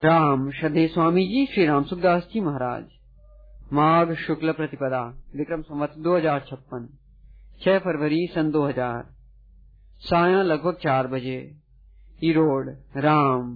राम श्रद्धेय स्वामी जी श्री राम सुखदास जी महाराज। माघ शुक्ल प्रतिपदा विक्रम संवत 2056 6 फरवरी सन 2000 सायं लगभग 4 बजे ईरोड राम।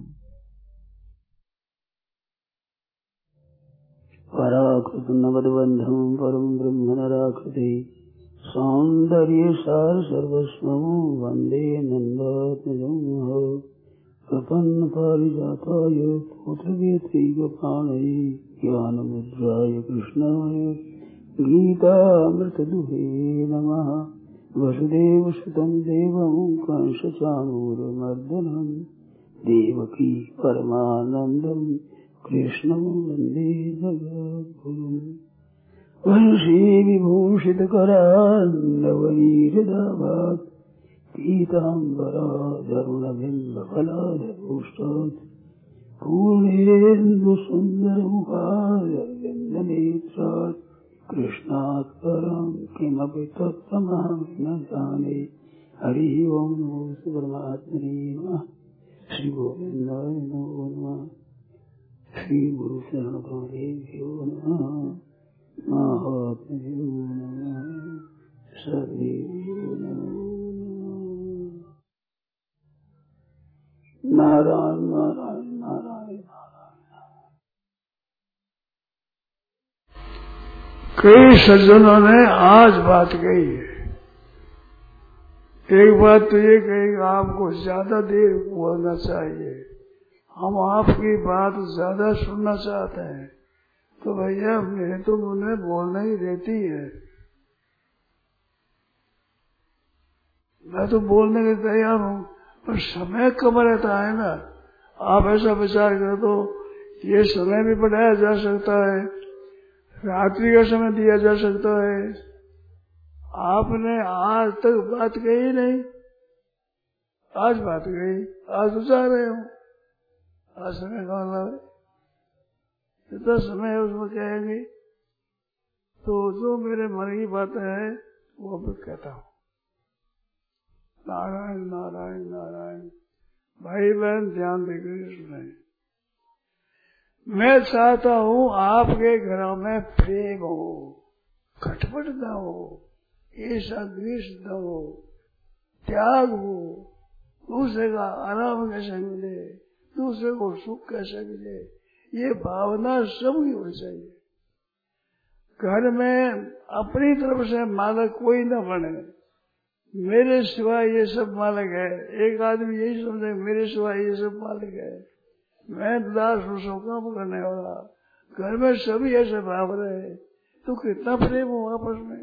पराकृत नवद्बंधं परम ब्रह्म नराकृते सौंदर्य सार सर्वस्वं वंदे नंदात्मजं प्रपन्न पारिजाताय पुत्रवेत्रैकपाणये ज्ञानमुद्राय कृष्णाय गीतामृतदुहे नमः। वसुदेवसुतं देवं कंसचाणूरमर्दनं देवकी परमानन्दं कृष्णं वन्दे जगद्गुरुं। वंशी विभूषितकरान्नवनीरदाभात् पीताम्बराधरुणबिम्बफलाधरोष्टात् पूर्णेन्दुसुन्दरमुखारविन्दनेत्रात् कृष्णात् परं किमपि तत्त्वमहं न जाने। हरि ओं नमो परमात्मने नमः। श्री गोविन्दाय नमो नमः। श्री गुरु शरणदेभ्यो नमः। महात्म्यो नमः। सर्वेभ्यो नमो नारायण नारायण नारायण नारायण। कई सज्जनों ने आज बात कही है। एक बात तो ये कही आपको ज्यादा देर बोलना चाहिए, हम आपकी बात ज्यादा सुनना चाहते हैं, तो भैया मैं तो उन्हें बोलना ही देती है, मैं तो बोलने के तैयार हूँ, पर समय कम रहता है ना। आप ऐसा विचार करो तो ये समय भी बढ़ाया जा सकता है, रात्रि का समय दिया जा सकता है। आपने आज तक बात कही नहीं, आज बात कही, आज तो जा रहे हो, आज समय कौन लाए, जितना समय है उसमें कहेंगे। तो जो मेरे मन की बातें है वो मैं कहता हूँ। नारायण नारायण नारायण। भाई बहन ध्यान देकर सुने। मैं चाहता हूँ आपके घरों में प्रेम हो, खटपट न हो, ऐसा द्वेष न हो, त्याग हो, दूसरे का आराम कैसे मिले, दूसरे को सुख कैसे मिले, ये भावना सबकी होनी चाहिए। घर में अपनी तरफ से मालक कोई न बने, मेरे सिवाय ये सब मालिक है। एक आदमी यही समझे मेरे सिवाय ये सब मालिक है, मैं दास हूँ, सब काम करने वाला। घर में सभी ऐसे भाव रहे तो कितना प्रेम हो आपस में।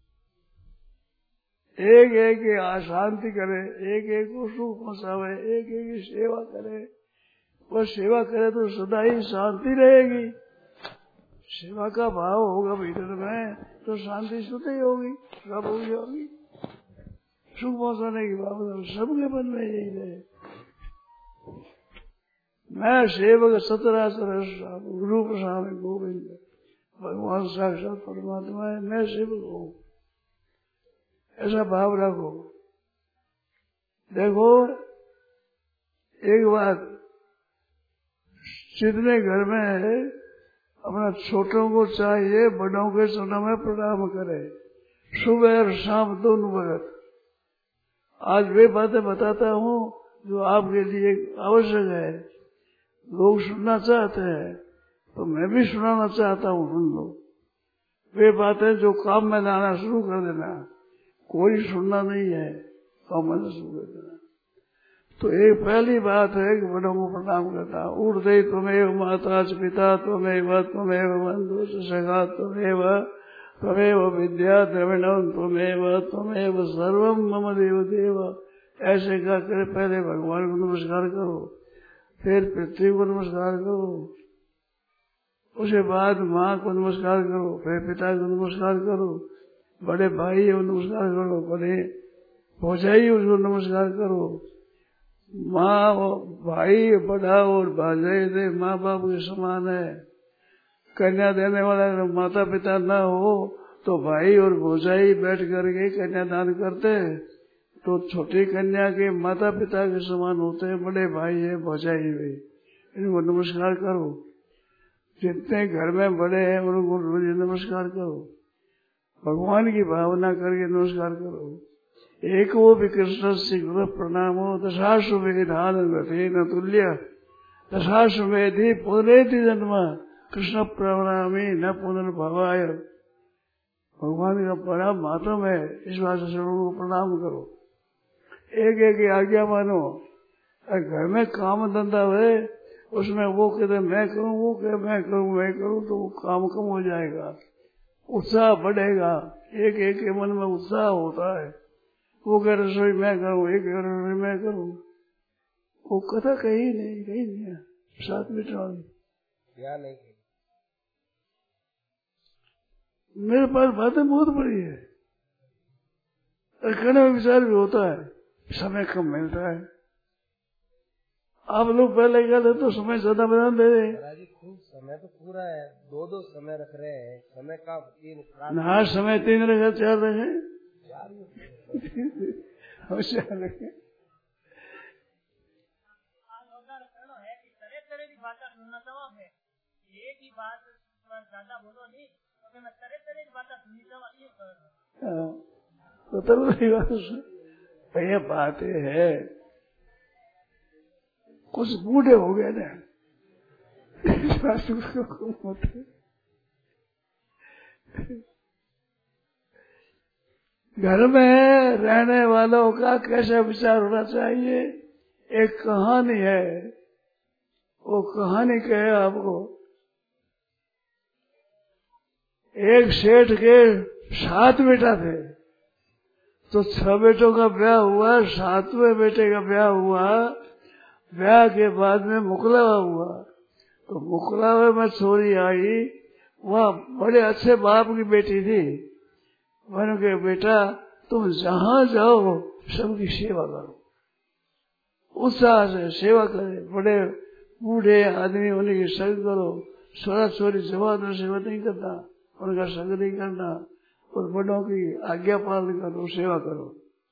एक एक की अशांति करे, एक एक को सुख पहुंचावे, एक एक की सेवा करे। वो सेवा करे तो सदा ही शांति रहेगी। सेवा का भाव होगा भीतर में तो शांति स्वतः ही होगी, सब होगी। सुख पहुंचाने की भावना सबके मन में यही रहे। मैं सेवक सतराचर रूप स्वामी गोविंद, भगवान साक्षात परमात्मा है, मैं सेवक हूँ, ऐसा भाव रखो। देखो एक बात, जितने घर में है अपना छोटों को चाहिए बड़ों के चरणों में प्रणाम करे, सुबह और शाम दोनों वक्त। आज वे बातें बताता हूँ जो आपके लिए आवश्यक है। लोग सुनना चाहते हैं तो मैं भी सुनाना चाहता हूँ, सुन लो। वे बातें जो काम में लाना शुरू कर देना, कोई सुनना नहीं है, काम में शुरू कर देना। तो एक पहली बात है कि बड़ों को प्रणाम करना। उठते ही त्वमेव माता पिता त्वमेव त्वमेव बंधु सखा त्वमेव विद्या द्रविणम त्वमेव सर्वम मम देव देव। ऐसे कहकर पहले भगवान को नमस्कार करो, फिर पृथ्वी को नमस्कार करो, उसके बाद माँ को नमस्कार करो, फिर पिता को नमस्कार करो, बड़े भाई को नमस्कार करो, बड़े भौजाई उसको नमस्कार करो। माँ भाई बड़ा और भाजाई माँ बाप के समान है। कन्या देने वाला माता पिता न हो तो भाई और भौजाई बैठ करके कन्यादान करते हैं, तो छोटी कन्या के माता पिता के समान होते हैं, बड़े भाई है भौजाई भी। इनको नमस्कार करो। जितने घर में बड़े हैं उनको रोज नमस्कार करो। भगवान की भावना करके नमस्कार करो। एक वो भी कृष्ण शीघ्र प्रणामो दशाश्वमेधान न तुल्य दशाश्वमेधि पुनरेति जन्म कृष्ण प्रणामी न पुनर्भवाय। भगवान का बड़ा मातम है, इस बात से सबको प्रणाम करो। एक एक आज्ञा मानो। घर में काम धंधा है उसमें वो कहते मैं करूं, वो कहे मैं करूं, तो वो काम कम हो जाएगा, उत्साह बढ़ेगा। एक एक के मन में उत्साह होता है। वो कह रसोई मैं करूं, एक रसोई मैं करूं, वो कथा कहीं नहीं है। साथ में नहीं, मेरे पास बातें बहुत बड़ी है, कहने में विचार भी होता है, समय कम मिलता है। आप लोग पहले कहते तो समय ज्यादा बना दे रहे। खूब समय तो पूरा है, दो समय रख रहे हैं। समय का 3 ना समय 3 रखे, 4 रखे, होशियार रखे। एक ही बात ज्यादा बोलो नहीं, तो मैं तरह की बात सुनी तो ये बात है, कुछ बूढ़े हो गए ना घर में रहने वालों का कैसा विचार होना चाहिए, एक कहानी है। वो कहानी कहे आपको, एक सेठ के 7 बेटा थे, तो 6 बेटों का ब्याह हुआ, 7वें बेटे का ब्याह हुआ। ब्याह के बाद में मुकलावा हुआ, तो मुकलावे में छोरी आई, वह बड़े अच्छे बाप की बेटी थी। मैंने कहा बेटा तुम जहां जाओ सबकी सेवा करो, उत्साह से सेवा करे। बड़े बूढ़े आदमी उन्हीं की संग करो, छोरा छोरी जवान सेवा नहीं करना, उनका संग नहीं करना, और बड़ों की आज्ञा पालन करो, सेवा करो।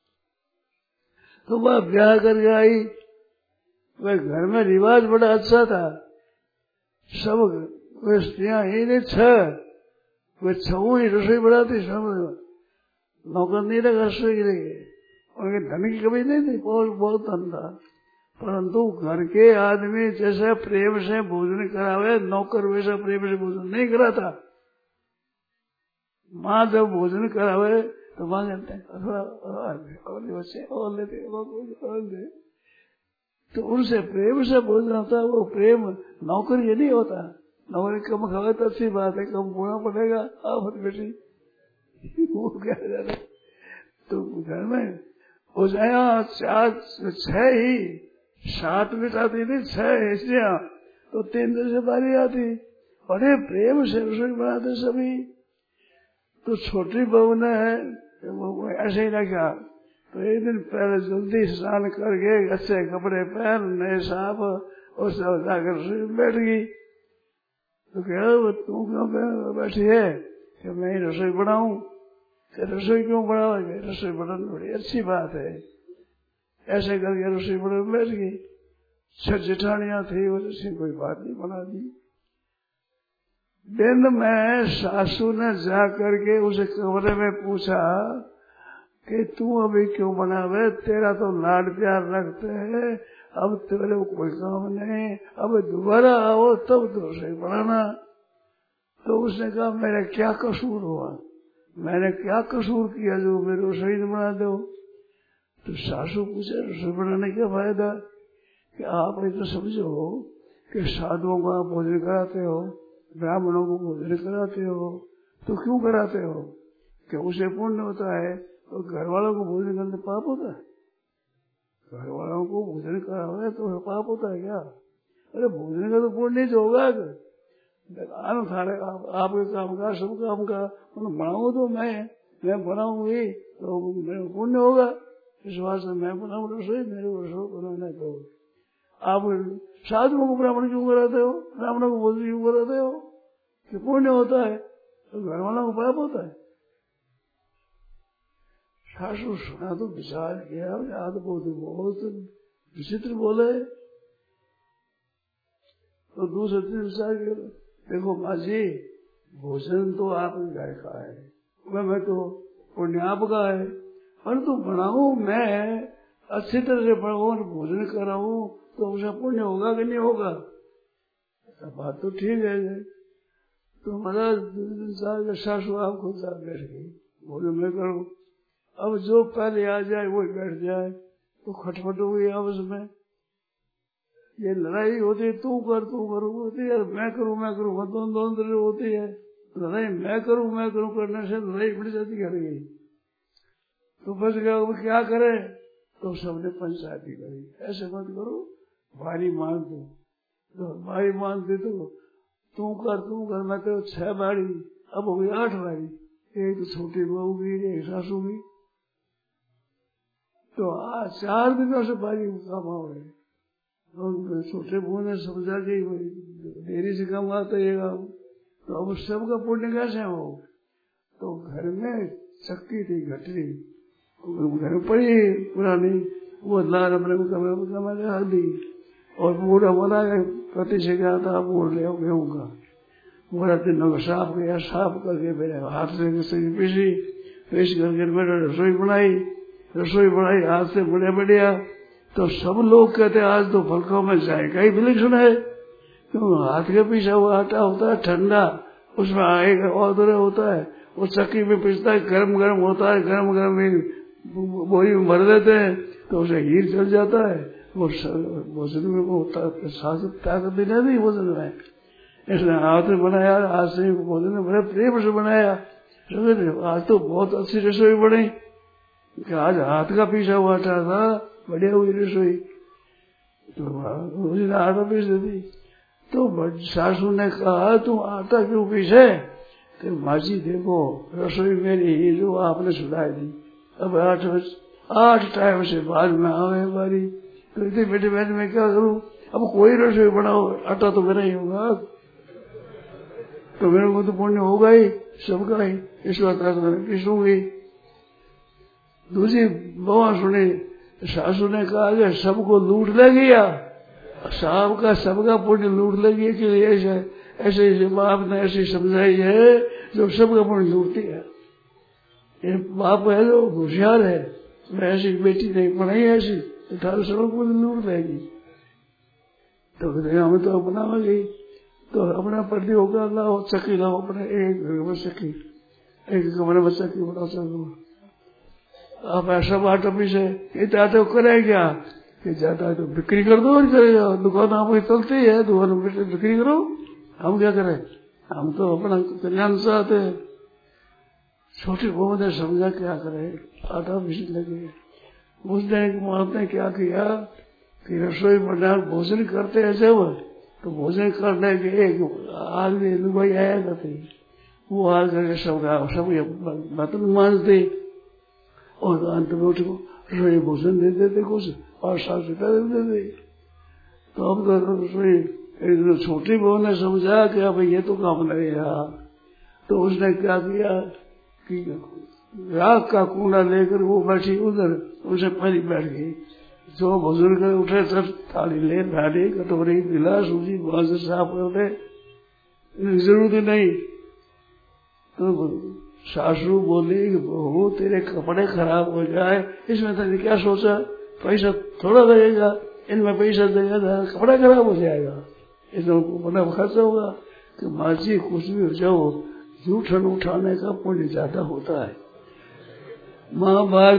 तो वह ब्याह करके आई। वह घर में रिवाज बड़ा अच्छा था, सब वे स्त्रियां ही नहीं 6, वे 6 ही रसोई बनाती, सब नौकर नहीं रखा रसोई के लिए। उनके धन की कमी नहीं थी, बहुत धन था, परंतु घर के आदमी जैसे प्रेम से भोजन करावे, नौकर वैसा प्रेम से भोजन नहीं कराता। माँ जब भोजन करावे तो माँ कहते हैं और लेते, तो उनसे प्रेम से भोजन होता है। वो प्रेम नौकर ये नहीं होता। नौकरी कम खावे तो अच्छी बात है, कम बोना पड़ेगा, आप बेटी वो क्या जाना। तो घर में हो जाए 6 ही, 7 बेटा थी नहीं, 6 ऐसिया, तो 3 दिन से बारी आती। बड़े प्रेम से रसोई बनाते सभी। तो छोटी बहू ने ऐसे ही रखा, तो एक दिन पहले जल्दी स्नान करके अच्छे कपड़े पहन, नए साफ, और सब जाकर रसोई में बैठ गई। तो कह तू क्यों बैठी है कि मैं ही रसोई बनाऊं। रसोई क्यों बनाओगे, रसोई बनाना बड़ी अच्छी बात है। ऐसे करके रसोई बनाने में बैठ गई। 6 जेठानियां थी, वैसे कोई बात नहीं बना दी। दिन में सासू ने जा करके उसे कमरे में पूछा कि तू अभी क्यों बनावे, तेरा तो लाड प्यार रखते हैं, अब तेरे को कोई काम नहीं, अब दोबारा आओ तब तो रसोई बनाना। तो उसने कहा मेरा क्या कसूर हुआ, मैंने क्या कसूर किया जो मेरे रसोई न बना दो। तो सासू पूछे रसोई बनाने क्या फायदा, कि आप ऐसा समझो कि साधुओं को आप भोजन कराते हो, ब्राह्मणों को भोजन कराते हो, तो क्यों कराते हो, कि उसे पुण्य होता है। तो घर वालों को भोजन करने पाप होता है, घर वालों को भोजन करावे तो पाप होता है क्या। अरे भोजन का तो पुण्य नहीं होगा, आपके काम का सब काम का बनाऊंगा, तो मैं बनाऊंगी तो मेरे पुण्य होगा। इस बात से मैं बनाऊँ रसोई, मेरे रसोई बनाना। तो आप साधुओं को ब्राह्मण क्यों कराते हो, ब्राह्मणों को भोजन क्यों कराते हो, कि पुण्य होता है, तो घर वालों को पाप होता है। सासू सुना तो विचार किया, याद बहुत विचित्र बोले। तो दूसरे दिन से देखो माँ जी भोजन तो आपके घर का है, मैं तो पुण्य आपका है, परंतु बनाऊं मैं अच्छी तरह से बनाऊं और भोजन कराऊं तो उसका पुण्य होगा कि नहीं होगा? बात तो ठीक है। तो हमारा सासू आप खुद साथ बैठ गई, बोले मैं करूं। अब जो पहले आ जाए वो बैठ जाए, तो खटपट हुई आपस में, ये लड़ाई होती, तू कर होती है, मैं करूं दोनों होती है। लड़ाई मैं करूं करने से लड़ाई बढ़ जाती कर गई। तो बस गया, वो क्या करे? तो सबने पंचायती करी, ऐसे मत करो, भारी मान दो। तो भारी मान दे तो तू कर, मैं तो 6 बारी, अब हो गई 8 बारी, एक तो छोटी बहू की, एक सासू की। तो आज 4 दिनों से भारी काम हो रहे। तो छोटे बहू ने समझा कि देरी से काम आता है काम, तो अब सबका पुण्य कैसे हो? तो घर में चक्की थी, घटरी घर में पड़ी पुरानी, वो लाल अपने कमरे में रख दी, और पूरा बोला पति से क्या था, बोल रहे हो गेहूं का पूरा दिनों को साफ किया, साफ करके मेरे हाथ से पीस करके मेरे रसोई बनाई हाथ से बढ़िया। तो सब लोग कहते आज तो फलकों में जाएगा ही विलक्षण है, क्यों? हाथ के पीछा हुआ आटा होता है ठंडा, उसमें आएगा और होता है, वो चक्की में पिसता है, गरम होता है, गरम बोरी में भर देते हैं, तो उसे हीर चल जाता है। वो भोजन में वो ताकत भी नहीं भोजन में, इसने हाथ में बनाया, हाथ से भोजन में बड़े प्रेम से बनाया। आज तो बहुत अच्छी रसोई बनी, आज हाथ का पीछा हुआ आटा था, बढ़िया हुई रसोई। तो आटा पीस देती। तो सासू ने कहा तू आटा क्यों पीछे? कि माँ जी देखो रसोई मेरी ही जो आपने सुनाई दी, अब 8 टाइम से बाद में आवे बारी, तो इतनी बेटे बहन में क्या करूं? अब कोई रसोई बनाओ, आटा तो मेरा ही होगा, तो मेरे को तो पुण्य होगा ही, सबका ही, इस बात पीसूंगी। दूसरी बवा सुनी, सासू ने कहा कि सबको लूट ले गया, सबका पुण्य लूट ले गया, कि ऐसे बाप ने ऐसी समझाई है जो सबका पुण्य लूटती है। ये बाप है जो होशियार है, मैं ऐसी बेटी नहीं पढ़ाई ऐसी, 18 साल को लूट लेगी। तो हमें तो बनाओगी, तो अपना पति होगा, लाओ चक्की लाओ, अपने एक घर में चक्की, एक कमरे में चक्की बनाओ, चलो आप ऐसा आटा पीछे इतना आटे करे क्या? कि जाता है तो बिक्री कर दो, और करेगा दुकान आपकी चलती है, दुकान में बिक्री करो, हम क्या करें? हम तो अपना कल्याण चाहते हैं। छोटी बहू ने समझा क्या करे, आटा पीछे लगे। उसने मारते ने क्या किया कि रसोई बना भोजन करते हैं जब, तो भोजन करने के एक आदमी लुगाई आया करती, वो आ करके सब बर्तन मांजते, और अंत में उठ रसोई भोजन दे देते कुछ, और 7 रुपया दे देते। तो अब तो रसोई छोटी बहू ने समझा कि अब ये तो काम लगेगा, तो उसने क्या किया कि राख का कूड़ा लेकर वो बैठी उधर, उसे पहले बैठ गई। जो भोजन कर उठे सब थाली ले, थाली कटोरी गिलास सूजी बांस साफ कर दे, जरूरत नहीं। तो सासू बोली कि बहू तेरे कपड़े खराब हो जाए, इसमें तेने क्या सोचा? पैसा थोड़ा लगेगा, इनमें पैसा देगा कपड़ा खराब हो जाएगा, इसमें बड़ा खर्चा होगा। कि माँ जी कुछ भी हो जाओ, जूठन उठाने का पुण्य ज्यादा होता है। महाभारत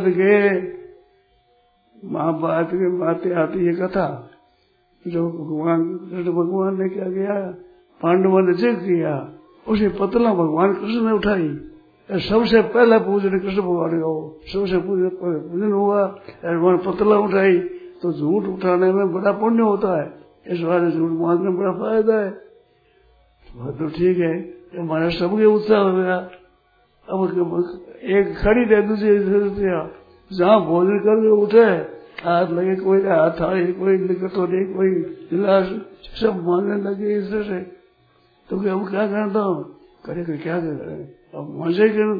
के बातें आती है कथा, जो भगवान ने क्या किया, पांडवों ने जग किया, उसे पतला भगवान कृष्ण ने उठाई। सबसे पहला पूजन कृष्ण भगवान का हो, सबसे पूजन हुआ, भगवान पतला उठाई। तो झूठ उठाने में बड़ा पुण्य होता है, इस बार झूठ मारने में बड़ा फायदा है। तो ठीक है, हमारा सबके उत्साह हो गया। अब एक खड़ी रहे, दूसरी जहाँ भोजन करके उठे, हाथ लगे, कोई हाथ थाली, कोई कटोरी, कोई गिलास, सब मांगने लगे इस तरह से। तो अब क्या करता हूँ, करे क्या करे, अब मजे करूं।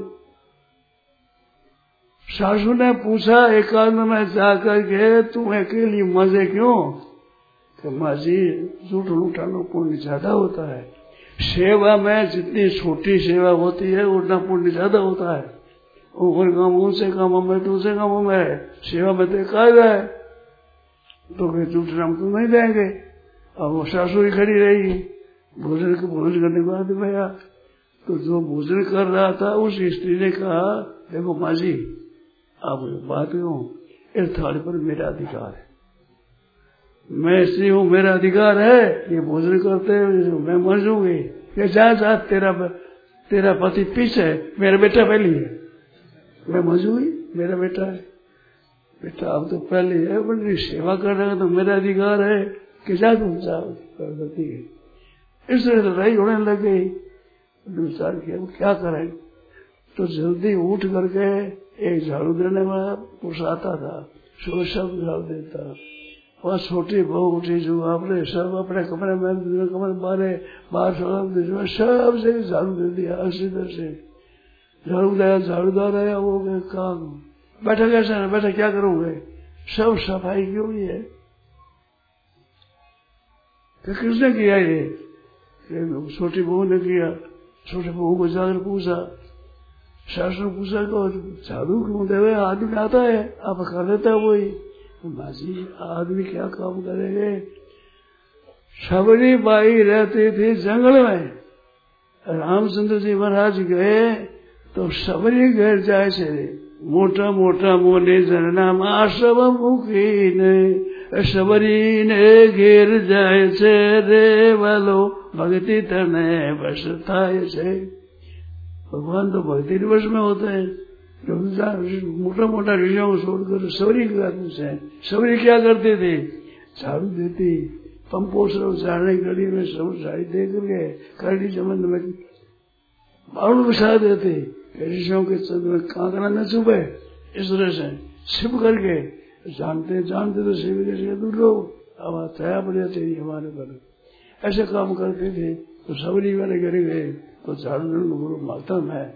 सासू ने पूछा एकांत में जाकर के, तुम अकेली मजे क्यों? कि माँ जी झूठ लूटानो पुण्य ज्यादा होता है। सेवा में जितनी छोटी सेवा होती है उतना पुण्य ज्यादा होता है। ऊपर काम ऊंचे कामों में दूसरे कामों में सेवा में तो कायदा है, तो फिर झूठ नाम तो नहीं देंगे। अब वो सासू ही खड़ी रहेगी, भोजन करने को आदमी भैया, तो जो भोजन कर रहा था उस स्त्री ने कहा, देखो माँ जी आप बात कहूं, इस थाली पर मेरा अधिकार है, मैं स्त्री हूँ, मेरा अधिकार है, ये भोजन करते मैं मर जाऊंगी। ये जा तेरा पति पीछे है, मेरा बेटा पहले है, मैं मर जाऊंगी, मेरा बेटा है। बेटा अब तो पहले है, बड़ी सेवा कर रहा है तो मेरा अधिकार है कि जा तुम जाओ। इस तरह लड़ाई होने लग गई। विचार किया क्या करें, तो जल्दी उठ करके एक झाड़ू देने वाला पुरुष आता था, सुबह सब झाड़ू देता। वह छोटी बहू उठी जो आपने सब अपने कमरे में बाहर सब से झाड़ू दे दिया, अच्छी तरह से झाड़ू दिया, झाड़ूदार आया, वो काम बैठा कैसा है, बैठा क्या करोगे, सब सफाई की हुई है। तो किसने किया ये, छोटी बहू ने किया। छोटे बहू को जाकर पूछा, सासू ने पूछा को झाड़ू क्यों देवे, आदमी आता है आप कर लेता है वही। माँ जी आदमी क्या काम करेंगे। सबरी बाई रहती थी जंगल में, रामचंद्र जी महाराज गए तो सबरी घर जाए से मोटा मोटा मोने झरना में सब मुखी ने सबरी ने घेर जाए से रे वालो भक्ति तने बस थाय से। भगवान तो भक्ति दिवस में होते हैं, मोटा मोटा ऋषियों को छोड़कर सबरी करते से। सबरी क्या करते थे, झाड़ू देती, पंपों से झाड़ने गली में सब झाड़ी दे करके करड़ी चमन में बावड़ बिछा देते, ऋषियों के चंद में कांकरा न चुभे, इस तरह से छिप करके जानते तो शिव के दूर लोग अब छाया बढ़िया चाहिए हमारे पर, ऐसे काम करते थे। तो सबरी वाले घर गए तो झाड़ू गुरु माता में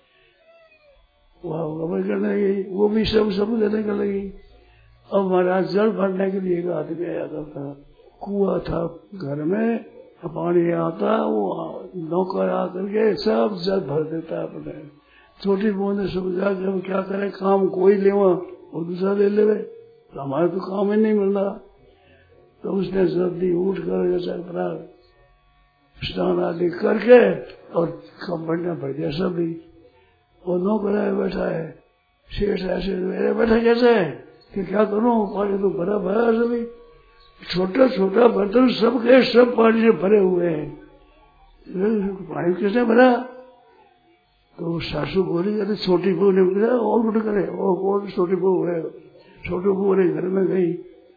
वह खबर करने गई, वो भी सब देने का लगी। अब महाराज जल भरने के लिए एक आदमी आया करता, कुआं था घर में, पानी आता, वो नौकर आकर के सब जल भर देता अपने। छोटी बहू ने समझा कि हम क्या करें, काम कोई ले वो दूसरा ले ले, तो हमारे तो काम ही नहीं मिल रहा। तो उसने जल्दी उठ कर अपना स्नान आदि करके और कम बढ़िया भर दिया सभी। वो नौकर बैठा है, शेष ऐसे मेरे बैठा कैसे है कि क्या करूं, पानी तो भरा भरा सभी, छोटा छोटा बर्तन सबके सब पानी से भरे हुए हैं, पानी किसने भरा। तो सासू बोली, अरे छोटी बहू ने बोला और उठ करे, और छोटी बहू है। छोटी बहू ने घर में गई,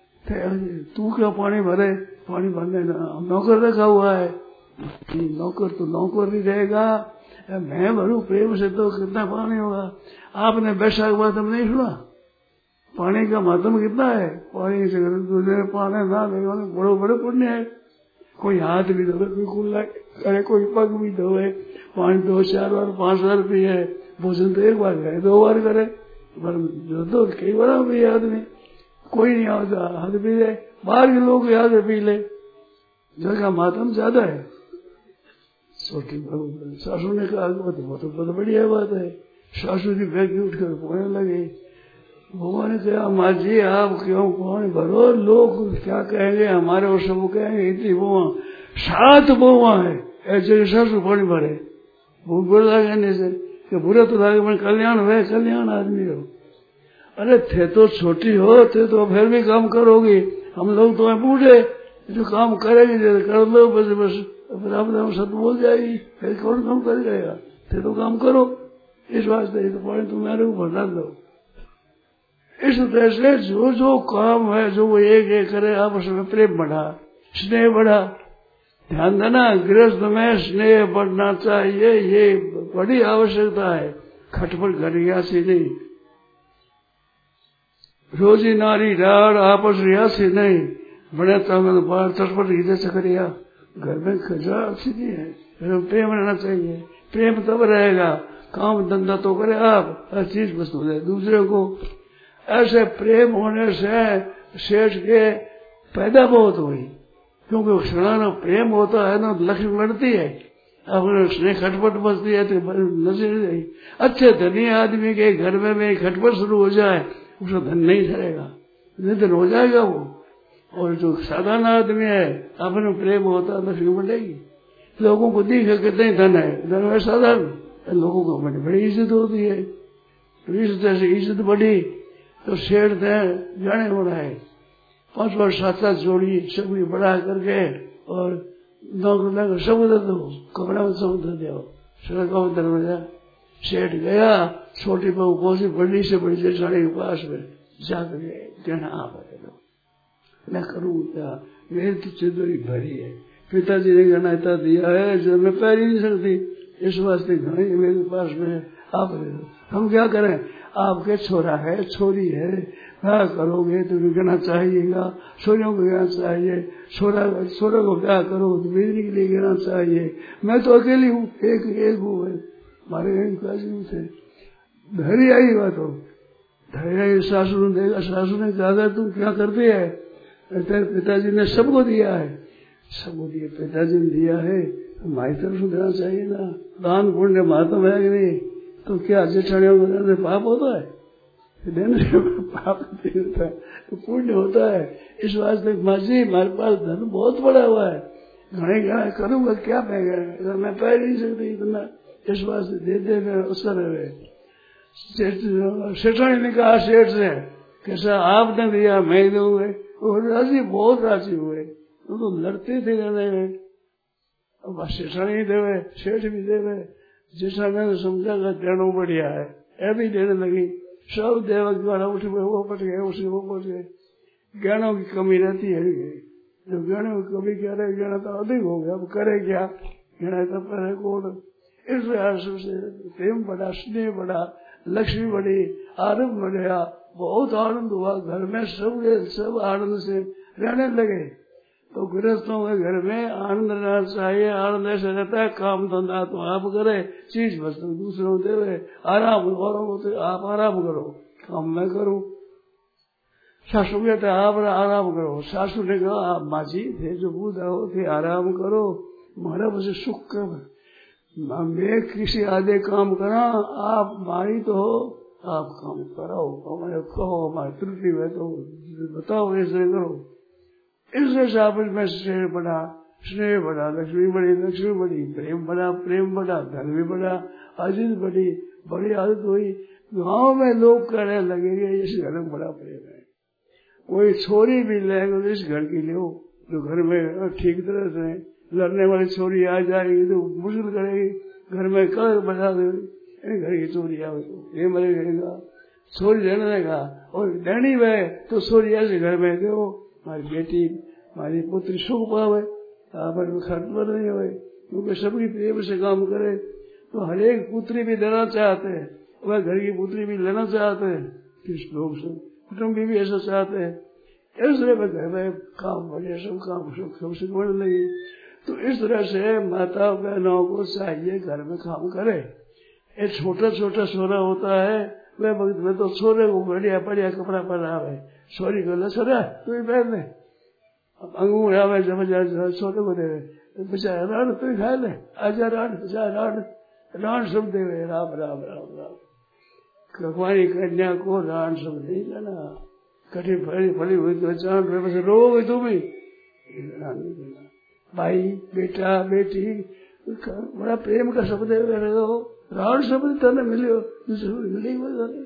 तू क्या पानी भरे, पानी भरने नौकर रखा हुआ है। नौकर तो नौकर ही रहेगा, मैं भरू प्रेम से तो कितना पानी होगा। आपने बैसाख बात हम नहीं सुना, पानी का महत्व कितना है, पानी से दूसरे पानी ना देगा बड़े बड़े पुण्य है। कोई हाथ भी धोए, कोई कुल्ला करे, कोई पग भी धोए, पानी 2-4 बार 5 बार पिए, भोजन तो 1 बार करे 2 बार करे, जो तो कई बार भी आदमी कोई नहीं आता, हाथ पी ले, बाहर के लोग याद पी ले, जगह मातम ज्यादा है। छोटी सासू ने कहा बहुत बढ़िया बात है। सासू की बैग उठ कर पोने लगी। भगवान ने कहा, माँ जी आप क्यों पानी भरो, लोग क्या कहेंगे, हमारे और सब कहेंगे इतनी बुआ 7 बुआ है, ऐसे सासू पानी भरे, बहुत बुरा लगे से कि बुरा तो लगे, मैं कल्याण हुए, कल्याण आदमी हो। अरे थे तो छोटी हो, थे तो फिर भी काम करोगी, हम लोग तो बूढ़े, जो काम करेंगे कर लो, बस आपने सत बोल जाएगी, फिर कौन काम कर जाएगा, थे तो काम करो। इस वास्ते तो पानी तुम मेरे ऊपर डाल दो। इस तरह से जो जो काम है, जो वो एक करे, आपस में प्रेम बढ़ा, स्नेह बढ़ा। ध्यान देना, गृहस्थ में स्नेह बढ़ना चाहिए, ये बड़ी आवश्यकता है, खटपट घटियासी नहीं। रोजी नारी डार आपस रियासी नहीं, बड़े तंग बाहर चटपट हृदय से करिया। घर में खजा अच्छी नहीं है, प्रेम रहना चाहिए। प्रेम तब रहेगा, काम धंधा तो करे आप, हर चीज वस्तु दे दूसरे को। ऐसे प्रेम होने से सेठ के पैदा बहुत हुई। क्योंकि क्षणाना प्रेम होता है ना, लक्ष्मी बढ़ती है। अगर उसने खटपट बसती है तो नजर जाएगी। अच्छे धनी आदमी के घर में खटपट शुरू हो जाए, उसका धन नहीं चलेगा, निधन हो जाएगा वो। और जो साधारण आदमी है, अपने प्रेम होता है, लक्ष्मी बढ़ेगी। लोगों को दिखे कितने धन है, धन है साधारण, लोगों को बड़ी इज्जत होती है। तो इस तरह से इज्जत बढ़ी तो शेर जाने हो रहा है 5 वर्ष 7 जोड़ी सब बड़ा करके और नौकर सब दो कपड़ा में सब दो सड़कों में दरवाजा। सेठ गया, छोटी बहू पहुंची, बड़ी से बड़ी जेठानी के पास में जाकर कहना आप मैं करूँ क्या, मेरी तो चिंदरी भरी है, पिताजी ने गहना इतना दिया है जो मैं पैर ही नहीं सकती, इस वास्ते घड़ी मेरे पास में आप दे दो। हम क्या करें, आपके छोरा है छोरी है, क्या करोगे, तुम्हें कहना चाहिएगा, छोरियों को कहना चाहिए, छोरा को क्या करो तो बिजली के लिए कहना चाहिए। मैं तो अकेली हूँ, एक हूँ, हमारे थे धैर्य आई बात हो, धैर्य सासू ने देखा, सासू ने कहा तुम क्या करते है, पिताजी ने सबको दिया है, सबको दिया, पिताजी ने दिया है, हमारी तरफ से देना चाहिए ना, दान पुण्य महात्मा है कि नहीं, तो क्या जेठानियों को देने पाप होता है, देने से पाप नहीं होता है, तो पुण्य होता है। इस वास्ते माँ जी हमारे पास धन बहुत बड़ा हुआ है, घने करूंगा क्या मैं पैर नहीं सकती इतना, इस वास्ते दे दे अवसर है। सेठानी ने कहा सेठ से कैसा आपने दिया मैं दूंगे, राजी बहुत राजी हुए, तो लड़ते थे कहने में, अब सेठानी देवे सेठ भी देवे। जेठानी ने समझा कि देना बढ़िया है, ऐसी देने लगी, सब देवक द्वारा उठ गए, वो पट गए, उसे वो पट गए। ज्ञानों की कमी रहती है, जो ज्ञानों की कमी क्या रहे, ज्ञान तो अधिक हो गया, अब करे क्या, ज्ञान तो पहले कौन। इस प्रकार से प्रेम बढ़ा, स्नेह बढ़ा, लक्ष्मी बढ़ी, आनंद बढ़ा, बहुत आनंद हुआ, घर में सब आनंद से रहने लगे। तो गृहस्थों के घर में आनंद रहना चाहिए, आनंद ऐसे रहता है, काम धंधा तो आप करे, चीज वस्तु दूसरों दे, आराम करो, आप आराम करो, काम मैं करूं। सासू कहते आप आराम करो, सासू ने कहा आप माँ जी थे जो बूढ़ा हो थे, आराम करो, मारा मुझे सुख कर, मैं किसी आधे काम करा, आप मारी तो हो, आप काम कराओ, हमारे कहो, हमारी त्रुटि है तो बताओ, ऐसे करो। इससे आपस में स्नेह बढ़ा, स्नेह बढ़ा, लक्ष्मी बढ़ी, लक्ष्मी बढ़ी, प्रेम बढ़ा, प्रेम बढ़ा, धन भी बढ़ा, आदत बढ़ी, बड़ी आदत हुई। गांव में लोग कहने लगेंगे इस घर में बड़ा प्रेम है, कोई छोरी भी लेंगे तो इस घर की लो, जो घर में ठीक तरह से लड़ने वाली छोरी आ जाएगी तो मुश्किल करेगी, घर में कल बजा देगी, घर की चोरी आवे तो ये मरेगा, छोरी रहने देगा, और डैनी में तो छोरी ऐसे घर में दो, हमारी बेटी हमारी पुत्री सुख पावे, खर्च नहीं हुए, क्योंकि सबकी प्रेम से काम करे। तो हर एक पुत्री भी देना चाहते हैं, वह घर की पुत्री भी लेना चाहते हैं, किस लोग से कुटुम्ब भी ऐसा चाहते हैं, इस तरह में घर में काम बढ़े, सब काम सुख बढ़ने लगी। तो इस तरह से माता बहनों को चाहिए घर में काम करे। एक छोटा छोटा सोना होता है, वह वक्त में तो सोने को बढ़िया बढ़िया कपड़ा पहनावे, छोरी को ले सोना तू ही पहन ले, अंगूर आवे जब सोने को दे, बेचारा रान तू ही खा ले, आजा रान, रान सब देवे, राम राम राम राम। भगवानी कन्या को रान सब नहीं देना, कठी फली हुई तो चांद बस रोगे तुम ही, रान नहीं देना। भाई बेटा बेटी बड़ा प्रेम का शब्द है, रान शब्द तने मिले मिले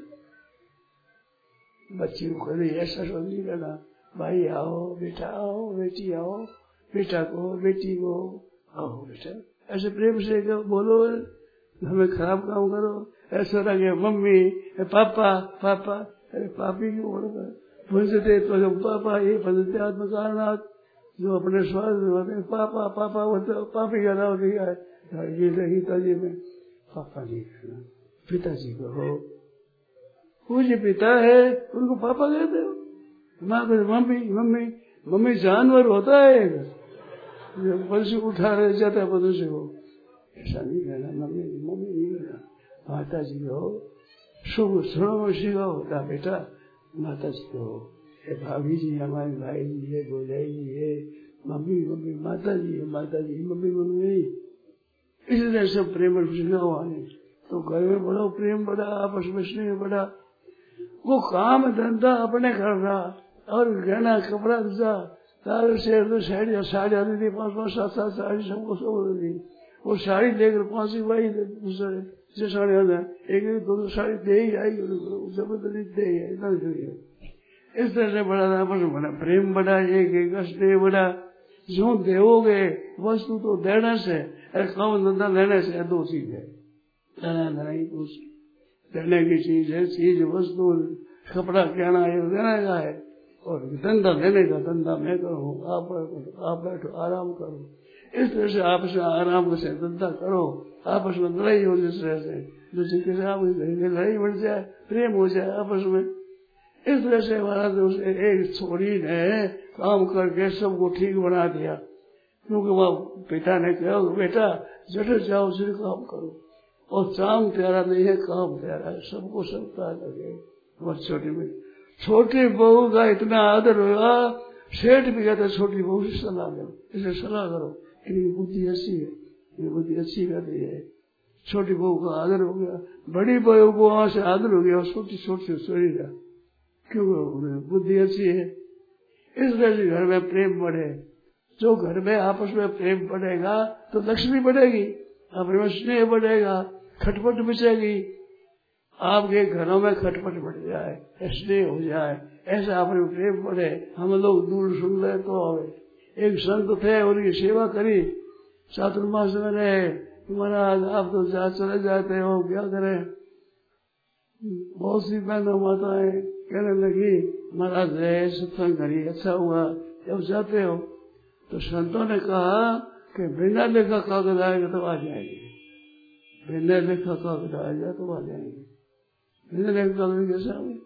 बच्ची को कभी ऐसा शब्द नहीं करना, भाई आओ बेटा आओ, बेटी आओ, बेटा को बेटी को आओ बेटा, ऐसे प्रेम से बोलो, हमें खराब काम करो, ऐसा लगे मम्मी पापा पापा, अरे पापी क्यों बोलता है, भजते तो पापा, ये भजते आत्मकारणात्, जो अपने स्वार्थ में पापा पापा बोलते, पापी का नाम दिया है गीता जी में, पापा नहीं कहना, पिताजी को हो, पूज्य पिता है उनको पापा कहते हो, माँ को मम्मी मम्मी, मम्मी जानवर होता है जो पशु उठा रहे जाता है पशु से, हो ऐसा नहीं कहना, मम्मी मम्मी नहीं कहना, माता जी को शुभ सुनो सिखाओ, बेटा माता जी को, भाभी जी हमारे भाई जी है, भौजाई जी है, मम्मी मम्मी माता जी है, माता जी मम्मी मम्मी नहीं। इसलिए सब प्रेम और खुशी ना हुआ है। तो घर में बड़ा प्रेम बढ़ा, आपस में स्नेह बढ़ा। वो काम धंधा अपने कर रहा और गहना कपड़ा दूसरा साड़ियाँ साड़ियाँ दी थी, 5-5 7-7 साड़ी सबको सब दी। वो साड़ी लेकर 5 भाई दूसरे जो साड़ियाँ एक एक 2 साड़ी दे ही आई, जबरदस्ती दे ही आई, इतना इस तरह से बड़ा था। आपस में बड़ा प्रेम बढ़ा, एक एक स्नेह बढ़ा। जो देवोगे वस्तु तो देने से, काम धंधा लेने से 2 चीज है। लेना ही देने की चीज है, चीज वस्तु कपड़ा कहना ये देने का है, और धंधा लेने का, धंधा मैं करूँ, आप बैठो आराम करो। इस तरह से आपस में आराम से धंधा करो। आपस में लड़ाई हो जिस तरह से, दूसरे के साथ लड़ाई बढ़ जाए, प्रेम हो जाए आपस में। इस तरह से हमारा तो एक छोरी ने काम करके सबको ठीक बना दिया, क्योंकि वह पिता ने कहा बेटा जट जाओ सिर काम करो, और काम प्यारा नहीं है, काम प्यारा है, सबको सब प्यार लगे। बहुत छोटी बहू का इतना आदर होगा, सेठ भी कहते छोटी बहू से सलाह करो, इसे सलाह करो, इनकी बुद्धि अच्छी है, ये बुद्धि अच्छी कहती है। छोटी बहू का आदर हो गया, बड़ी बहू को वहां से आदर हो गया, छोटी छोटी छोड़ी का, क्योंकि बुद्धि अच्छी है। इस तरह से घर में प्रेम बढ़े। जो घर में आपस में प्रेम बढ़ेगा तो लक्ष्मी बढ़ेगी, अपने में स्नेह बढ़ेगा, खटपट बचेगी। आपके घरों में खटपट बढ़ जाए, स्नेह हो जाए, ऐसा अपने प्रेम बढ़े। हम लोग दूर सुन ले तो एक संत थे, उनकी सेवा करी, चातुर्मास में रहे। महाराज आप तो चले जाते हो, क्या करें। बहुत सी बहनों माताएं कहने लगी महाराज रहे सत्संग करिए, अच्छा हुआ, जब जाते हो। तो संतों ने कहा कि बिना लेखा कागज आएगा तो आ जाएंगे, बिना लेखा कागज आएगा तो आ जाएंगे, बिना लेखा कागज कैसे आएंगे।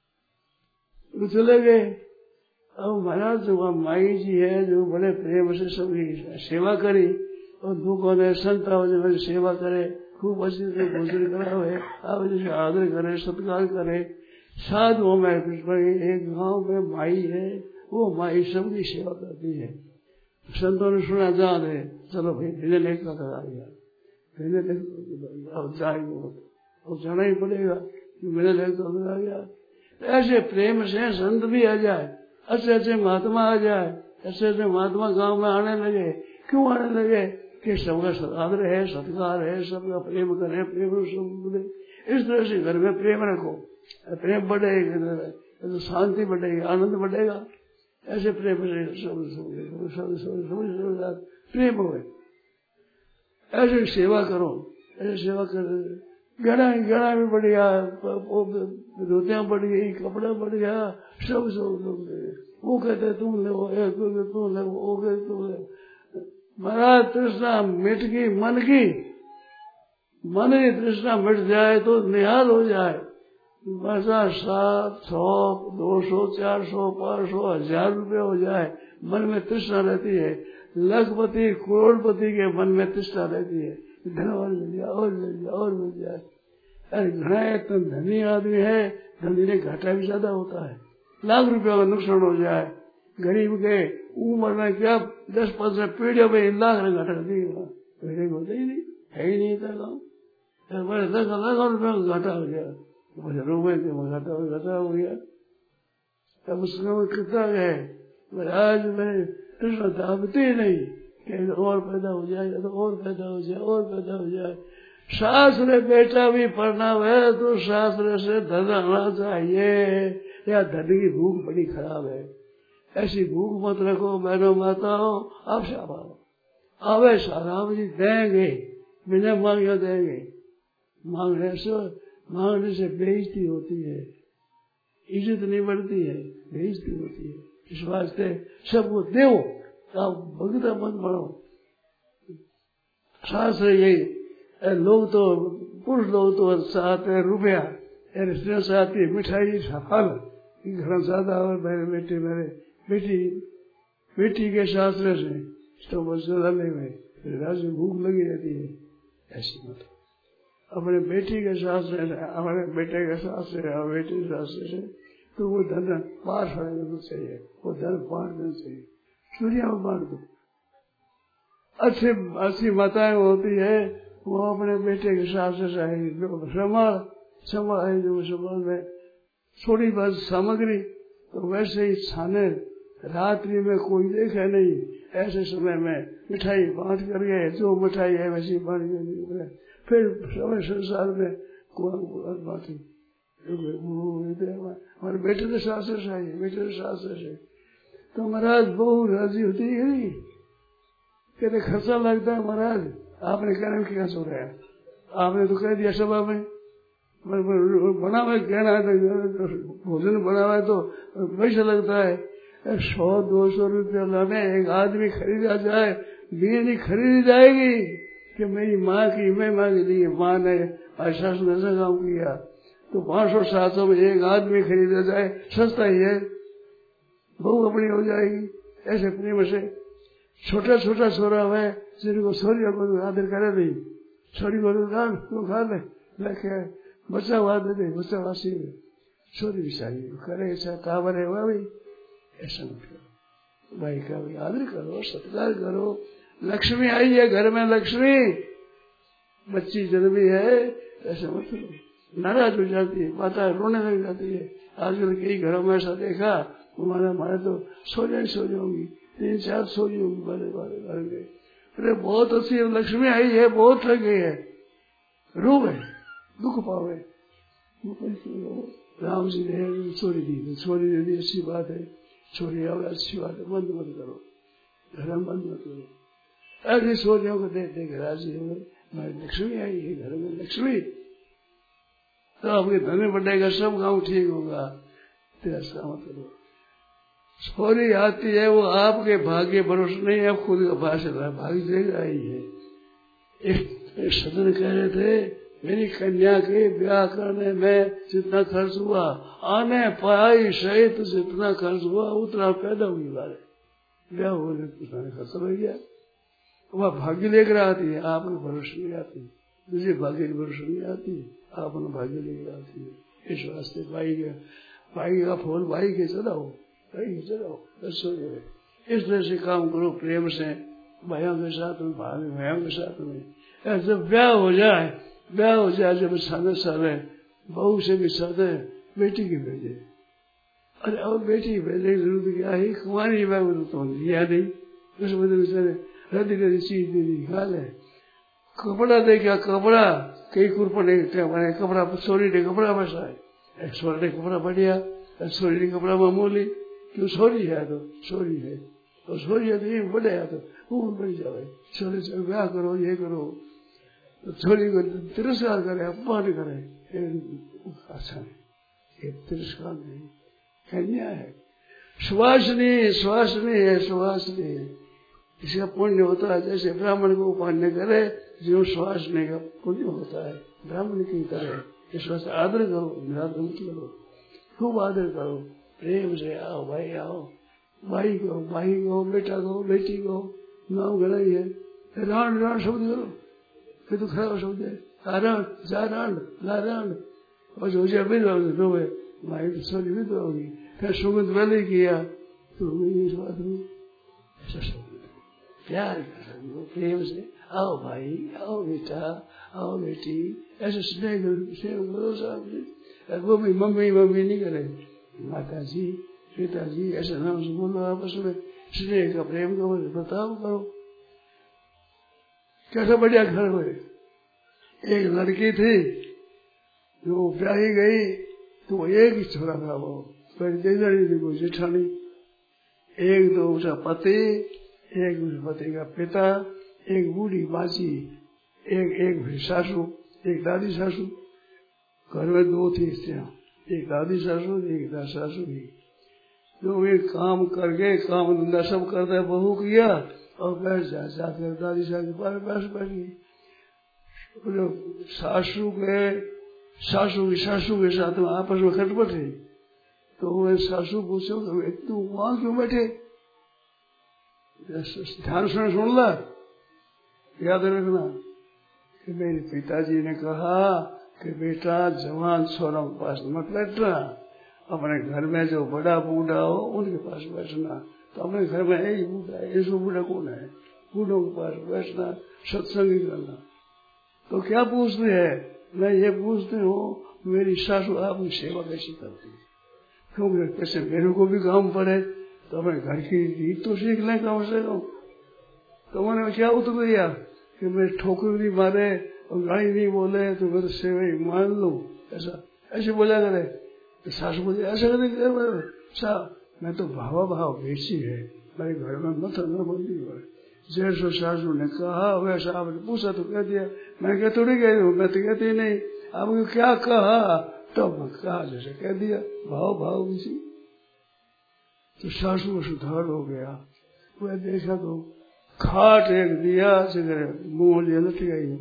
वो चले गए। अब महाराज जो माई जी है, जो बड़े प्रेम से सबकी सेवा करी, और दुखों ने संत जो सेवा करे, खूब अच्छी से भोजन करावे, आप जैसे आदर करे, सत्कार करे। साधुओं में एक गांव में माई है, वो माई सबकी सेवा करती है। संतों ने सुना जा रहे, चलो भाई बिना लेखा करा गया, बिना लेखा अब जाएंगे, अब जाना ही पड़ेगा, बिना लेखा करा गया। ऐसे प्रेम से संत भी आ जाए, अच्छे अच्छे महात्मा आ जाए, अच्छे अच्छे महात्मा गांव में आने लगे। क्यों आने लगे कि सबका आदर है, सत्कार है, सबका प्रेम करे, प्रेम सब। इस तरह से घर में प्रेम रखो, प्रेम बढ़ेगा तो शांति बढ़ेगी, आनंद बढ़ेगा। ऐसे प्रेम से प्रेम हो, ऐसे सेवा करो, ऐसे सेवा कर। गहना भी बढ़िया, धोतियां बढ़ गई, कपड़ा बढ़ गया, सब वो कहते तुम ले, तुम ले, वो कहते तुम ले। महाराज तृष्णा मिट गई मन की, मन की तृष्णा मिट जाए तो निहाल हो जाए। 700, 200, 400, 500, 1000 रुपये हो जाए, मन में तृष्णा रहती है। लखपति करोड़पति के मन में तृष्णा रहती है, धन और मिल जाए, और मिल जाए, और मिल जाए। अरे घना इतना धनी आदमी है, धनी ने घाटा भी ज्यादा होता है। लाख रुपया का नुकसान हो जाए, गरीब के उम्र में क्या 10-15 पीढ़ियों में लाख घाटा दिएगा, पीढ़ी होता ही नहीं, है ही नहीं था गाँव। 10 लाख रुपया का घाटा हो गया, रुपये के घाटा हो गया। तब उसमें कितना है, आज मैं कृष्ण दाबते ही नहीं कि और पैदा हो जाएगा, तो और पैदा हो जाए, और पैदा हो जाए। शास्त्र बेटा भी पढ़ना है तो शास्त्र से धन आना चाहिए, या धन की भूख बड़ी खराब है। ऐसी भूख मत रखो बहनों माताओं, आप शाबाश आवे राम जी देंगे, बिना मांगे देंगे। मांगने से बेइज्जती होती है, इज्जत नहीं बढ़ती है, बेइज्जती होती है। इस वास्ते सबको दो, आप भगता मत बढ़ो। शास्त्र यही, लोग तो पुरुष लोग तो चाहते हैं रुपया, स्त्रियां चाहती है मिठाई, फल, घर ज्यादा और मेरे बेटी के शास्त्र से तो चलाने में राज भूख लगी रहती है। ऐसी मत अपने बेटी के शास्त्र से, हमारे बेटे के शास्त्र से, बेटी के शास्त्र से, तो वो धन पार होना चाहिए, वो धन बांटना चाहिए। दुनिया में बांट दो। अच्छी माताएं होती है, वो अपने बेटे के साथ से संभाल जो संभाल में थोड़ी बहुत सामग्री, तो वैसे ही छाने रात्रि में कोई देखे नहीं, ऐसे समय में मिठाई बांट कर गए, जो मिठाई है वैसी बांट गए। फिर समय संसार में बांटी हमारे बेटे के शास्त्र से आई, बेटे के शास्त्र से। तो महाराज बहु राजी होती है नहीं, कहते खर्चा लगता है महाराज, आपने कहने में क्या सो रहा है, आपने तो कह दिया सभा में बना हुआ कहना है, तो भोजन बना हुआ है तो पैसा लगता है। 100-200 रुपया लाने एक आदमी खरीदा जाए, बीड़ी खरीदी जाएगी कि मेरी माँ की, मैं माँ के लिए, माँ ने ऐसा काम किया, तो 500-700 में एक आदमी खरीदा जाए, सस्ता ही है, बहु अपनी हो जाएगी। ऐसे प्रेम से छोटा छोटा छोरा है जिनको छोरिया को आदर करे नहीं, छोरी को खा ले बच्चा हुआ दे दे, बच्चा वासी में छोरी भी चाहिए करे, ऐसा काबर है वह भी, ऐसा मत करो। भाई का भी आदर करो, सत्कार करो। लक्ष्मी आई है घर में, लक्ष्मी बच्ची जन्मी है, ऐसा मत करो। नाराज हो जाती है, माता रोने लग जाती है। आजकल कई घरों में ऐसा देखा, हमारे तो सो जाऊंगी 3-4 सो जाऊंगी बारे अरे बहुत अच्छी लक्ष्मी आई है, बहुत थक गई है, रोवे दुख पावे। राम जी ने छोरी दी, छोरी दे दी, अच्छी बात है, छोरी आवे अच्छी बात है, बंद मत करो, घर में बंद मत करो। ऐसी छोरियों को देख देख राजी हो, हमारी लक्ष्मी आई है घर में, लक्ष्मी तो आपके धन बढ़ेगा, सब गाँव ठीक होगा। तेरा मत करो। छोरी आती है वो आपके भाग्य भरोसे नहीं है, आप खुद का भाग्य देगा ही है। एक सदन कह रहे थे, मेरी कन्या के ब्याह करने में जितना खर्च हुआ, आने पाई सहित जितना खर्च हुआ उतना पैदा हुई बारे ब्याह होने खर्च हो गया। वह भाग्य लेकर आती है, आपने भरोसे नहीं आती, मुझे भाग्य की भरोसे नहीं आती, आपने भाग्य लेकर आती है। इस वास्ते भाई का फूल भाई के चलाओ, इस तरह से काम करो, प्रेम से भाइयों के साथ में, भाइयों के साथ में। जब ब्याह हो जाए जब साले बहू से भी सादे बेटी की भेजे। अरे और बेटी भेजने की जरूरत क्या है, कुमारी बाबू तो दिया नहीं, उस बदले बेचारे रद्दी चीज दे खा ले। कपड़ा दे क्या, कपड़ा कई कुरपने कपड़ा, सोरी ने कपड़ा बसा है, सोरी ने कपड़ा बढ़िया, सोरी ने कपड़ा मामूली, क्यों सोरी है तो सोरी है, और सोरी है तो ये बढ़े है तो वो बढ़ जाए। छोरे से ब्याह करो, ये करो, तो छोरी को तिरस्कार करे, अपमान करे, अच्छा है, ये तिरस्कार नहीं, कन्या है, सुवासनी है, सुवासनी है। इसका पुण्य होता है, जैसे ब्राह्मण को उपान्य करे, जो सुवासनी का पुण्य होता है ब्राह्मण की तरह। इस वास्ते आदर करो, निरादर मत करो, खूब आदर करो, प्रेम से आओ भाई, आओ भाई को, बेटा को, बेटी को, नाम गला ही है। राण शब्द करो, फिर तो खराब शब्द है, राण और जो रोए भाई तो सॉरी भी तो होगी। फिर सुगंध पहले किया तो इस बात में ऐसा शब्द प्यार प्रेम से आओ भाई, आओ बेटा, आओ बेटी, ऐसे स्नेह करो साहब। वो भी मम्मी नहीं करे, माता जी, पिताजी, ऐसा नाम से बोलो, आपस में स्नेह का, प्रेम का बर्ताव करो। कैसा बढ़िया घर हुए। एक लड़की थी जो ब्याही गई, तो वो एक ही छोरा था, वो कोई जेठानी, एक तो उसका पति, एक उस पति का पिता, एक बूढ़ी बाची, एक सासू, एक दादी सासू। घर में 2 थी स्त्रियां, एक दादी सासू, एक दादी सासू भी। जो वे काम करके काम धंधा सब करता है, बहू किया और बैठ जाकर दादी सासू के पास बैठ गई। जो सासू के साथ में आपस में खटपट है, तो वो सासू पूछो तू वहां क्यों बैठे, ध्यान से सुन ला, याद रखना कि मेरे पिताजी ने कहा कि बेटा जवान छोरों के पास मत बैठना, अपने घर में जो बड़ा बूढ़ा हो उनके पास बैठना, तो अपने घर में है ही बूढ़ा, ऐसा बूढ़ा कौन है? बूढ़ों के पास बैठना, सत्संग करना। तो क्या पूछते हैं? मैं ये पूछती हूँ मेरी सासू आपकी सेवा कैसी करती है? क्योंकि कैसे मेरे को भी काम पड़े तो अपने घर की रीत तो सीख लें कम से कम। तो मैंने क्या उत्तर दिया कि मैं ठोकर नहीं मारे और गाली नहीं बोले तो मैं तो सेवा ही मान लूं, ऐसा ऐसे बोला करे। तो सासू बोले ऐसा करे मैं तो भाव बेची है, मेरे घर में मत न बंदी हो। जैसे सासू ने कहा वैसा आपने पूछा तो कह दिया। मैं क्या थोड़ी कह रही हूँ, मैं तो कहती नहीं, आपने क्या कहा तब तो कहा जैसे कह दिया, भाव बेची। तो सासू को सुधार हो गया। वह देखा तो खाट एक दिया मुंह लिया लट गई,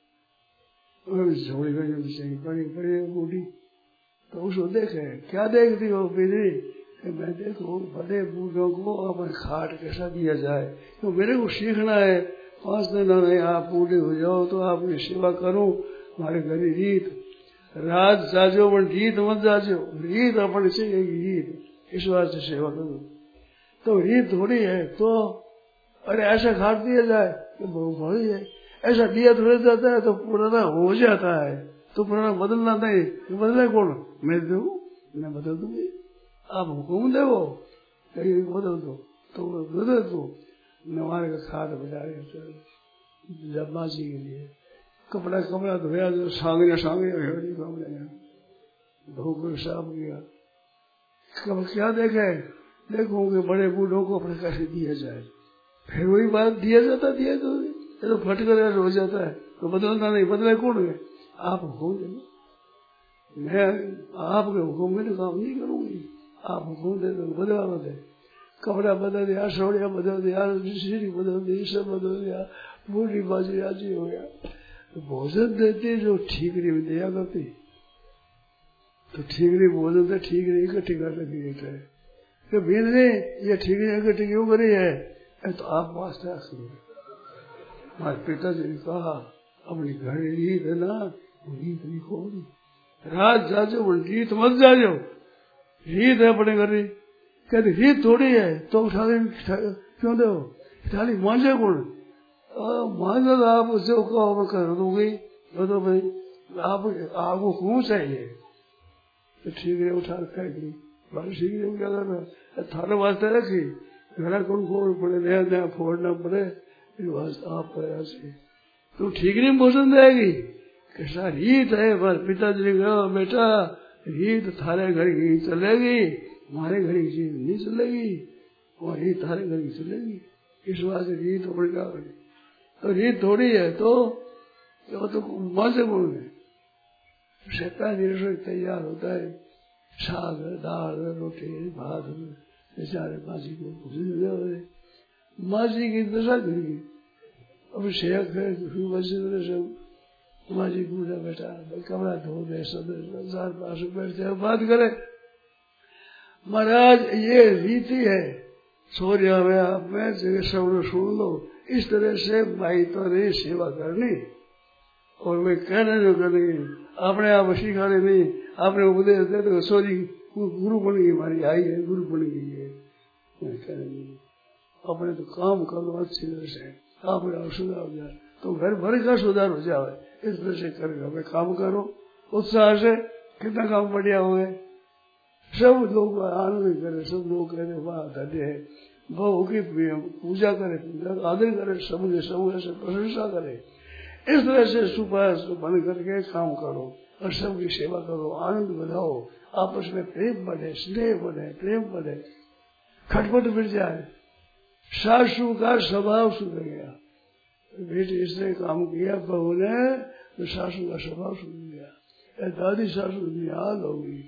झोड़ी गई बड़ी बड़ी बूढ़ी। तो उसको देखे क्या देखती हो बिजली? मैं देखो बड़े बूढ़ों को अपने खाट कैसा दिया जाए, तो मेरे को सीखना है। 5 दिन में आप बूढ़े हो जाओ तो आपकी सेवा करूं, हमारे घर रीत रात जाजो पर रीत मत जाजो, रीत अपने चाहिए रीत, इस बात से सेवा करो। तो रीत थोड़ी है तो अरे ऐसा खाट दिया जाए तो बहुत ही है, ऐसा दिया थोड़ा जाता है तो पुराना हो जाता है, तो पुराना बदलना नहीं, बदले कौन? मैं दूं, मैं बदल दूंगी, आप हुक्म दे वो कहीं बदल दो तो बदल दो। नवारे का खाद बजा जब्बासी के लिए कपड़ा धोया जो सांगने धोकर साफ किया। कब क्या देखे? देखोगे बड़े बूढ़ों को अपने कैसे दिया जाए, फिर वही बात दिया जाता तो फट कर हो जाता है, तो बदलना नहीं, बदले कौन है? आप हुक्म दे, मैं आपके हुक्म में काम नहीं करूंगी, आप हुक्म दे दो बदला दे। कपड़ा बदल दिया, सोड़िया बदल दिया, सीढ़ी बदल दी, सब बदल दिया, बूढ़ी बाजी राजी हो गया। तो भोजन देते जो ठीक नहीं दिया करती, तो ठीक नहीं भोजन तो ठीक नहीं इकट्ठी कर लगी है तो बीन ने ये ठीक नहीं इकट्ठी क्यों करी है? तो आप वास्ते हमारे पिताजी ने कहा अपनी घर रीत है ना, रीत नहीं खोली, रात जाजो रीत मत जाजो, रीत है अपने घर। कहते रीत थोड़ी है तो उठा क्यों दो, थाली मांझे कौन? मांझो तो आप जो कहो मैं कर दूंगी, तो भाई आपको क्यों चाहिए? तो ठीक है उठा रखा है, ठीक है क्या करना, थाने वास्ते रखी, घड़ा कौन फोड़ पड़े, नया नया फोड़ना पड़े, आप प्रयास तो ठीक नहीं भोजन देगी। कैसा रीत है? बस पिताजी ने कहा बेटा रीत थारे घर की चलेगी, हमारे घर की चीज नहीं चलेगी, और रीत थारे घर की चलेगी। इस बात से रीत थोड़ी क्या करें? तो रीत थोड़ी है तो मजे बोल रसोई तैयार होता है, साग दाल रोटी भात, बेचारे मासी को मासी की दशा करेगी। अब शेख है सब मासी पूछा बेटा कपड़ा धो दे, सब पास बैठते बात करे। महाराज ये रीति है, सूर्य में आप में जगह सब सुन लो, इस तरह से भाई तो नहीं सेवा करनी, और वे कहने जो करनी अपने आप सिखाने नहीं, आपने उपदेश दे तो सॉरी गुरु बन गई, हमारी आई है गुरु बन गई है, कहने नहीं, अपने तो काम करो अच्छी तरह से, आपका सुधार हो जाए तो घर भर का सुधार हो जाए। इस तरह से करेगा, मैं काम करो उत्साह से, कितना काम बढ़िया हुए, सब लोग आनंद करे, सब लोग कहते वाह धन्य है, बहु की पूजा करे, आदर करे, सबके सब से प्रशंसा करे। इस तरह से सुपास बन करके काम करो और सबकी सेवा करो, आनंद बढ़ाओ, आपस में प्रेम बढ़े, स्नेह बढ़े, प्रेम बढ़े, खटपट मिट जाए, सासू का स्वभाव सुधर गया, बेटी इसने काम किया बहू ने तो सासू का स्वभाव सुधर गया, दादी सासू निहाल होगी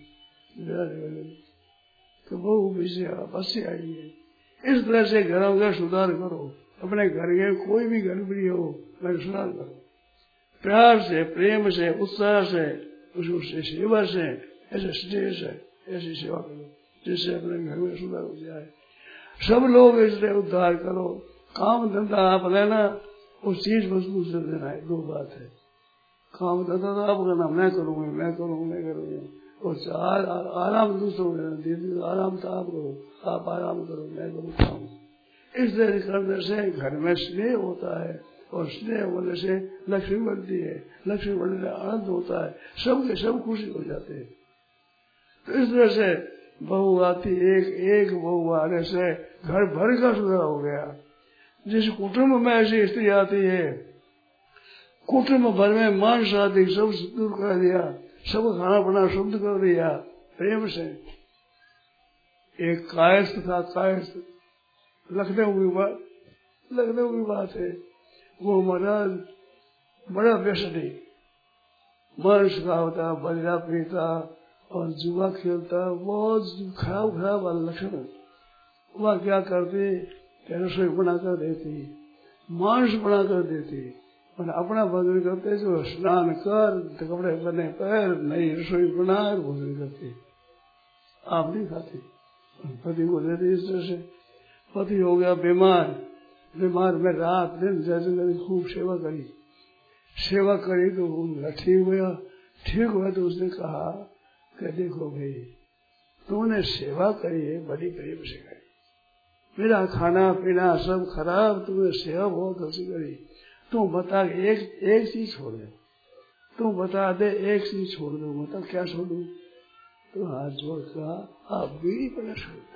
तो बहू पीछे बसी आई है। इस तरह से घरों का सुधार करो, अपने घर के कोई भी गड़बड़ी हो मैं सुधार करो, प्यार से, प्रेम से, उत्साह से, उससे सेवा से, ऐसे स्नेह से ऐसी सेवा करो जिससे अपने घर में सुधार हो जाए। सब लोग इसलिए उद्धार करो। काम धंधा आप लेना, उस चीज वस्तु से देना है, दो बात है। काम धंधा तो आप करना, मैं करूंगी, आराम दूसरों को आराम तो आप करो, आप आराम करो, मैं करूँ काम। इस तरह करने से घर में स्नेह होता है और स्नेह होने से लक्ष्मी बढ़ती है, लक्ष्मी बढ़ने से आनंद होता है, सबके सब खुशी हो जाते हैं। तो इस तरह से बहू आती, एक बहू आने से घर भर का सुधार हो गया। जिस कुटुंब में ऐसी स्त्री आती है, कुटुंब भर में मांस आदि सब दूर कर दिया, सब खाना बना शुद्ध कर दिया प्रेम से। एक कायस्थ था, कायस्थ लखनऊ की बात है। वो महाराज बड़ा व्यसनी, मांस खाता, बजरा पीता और जुआ खेलता, बहुत खराब लक्षण। वह क्या करती, रसोई बना कर देती, मांस बना कर देती और अपना भोजन करते, जो स्नान कर, कपड़े बने पैर, नई रसोई बना भोजन करती। आप नहीं खाती, पति को देती। इस तरह से पति हो गया बीमार, बीमार में रात दिन जैसे खूब सेवा करी तो ठीक हुआ तो उसने कहा कि देखो भाई, तुमने सेवा करी है, बड़ी प्रेम से करी, मेरा खाना पीना सब खराब, तुमने सेवा बहुत अच्छी करी, तुम बता एक चीज छोड़ दे, तुम बता दे एक चीज छोड़ दो। बता क्या छोड़ू? तो हाथ जोड़ कहा, आप बीड़ी पीना छोड़ दो।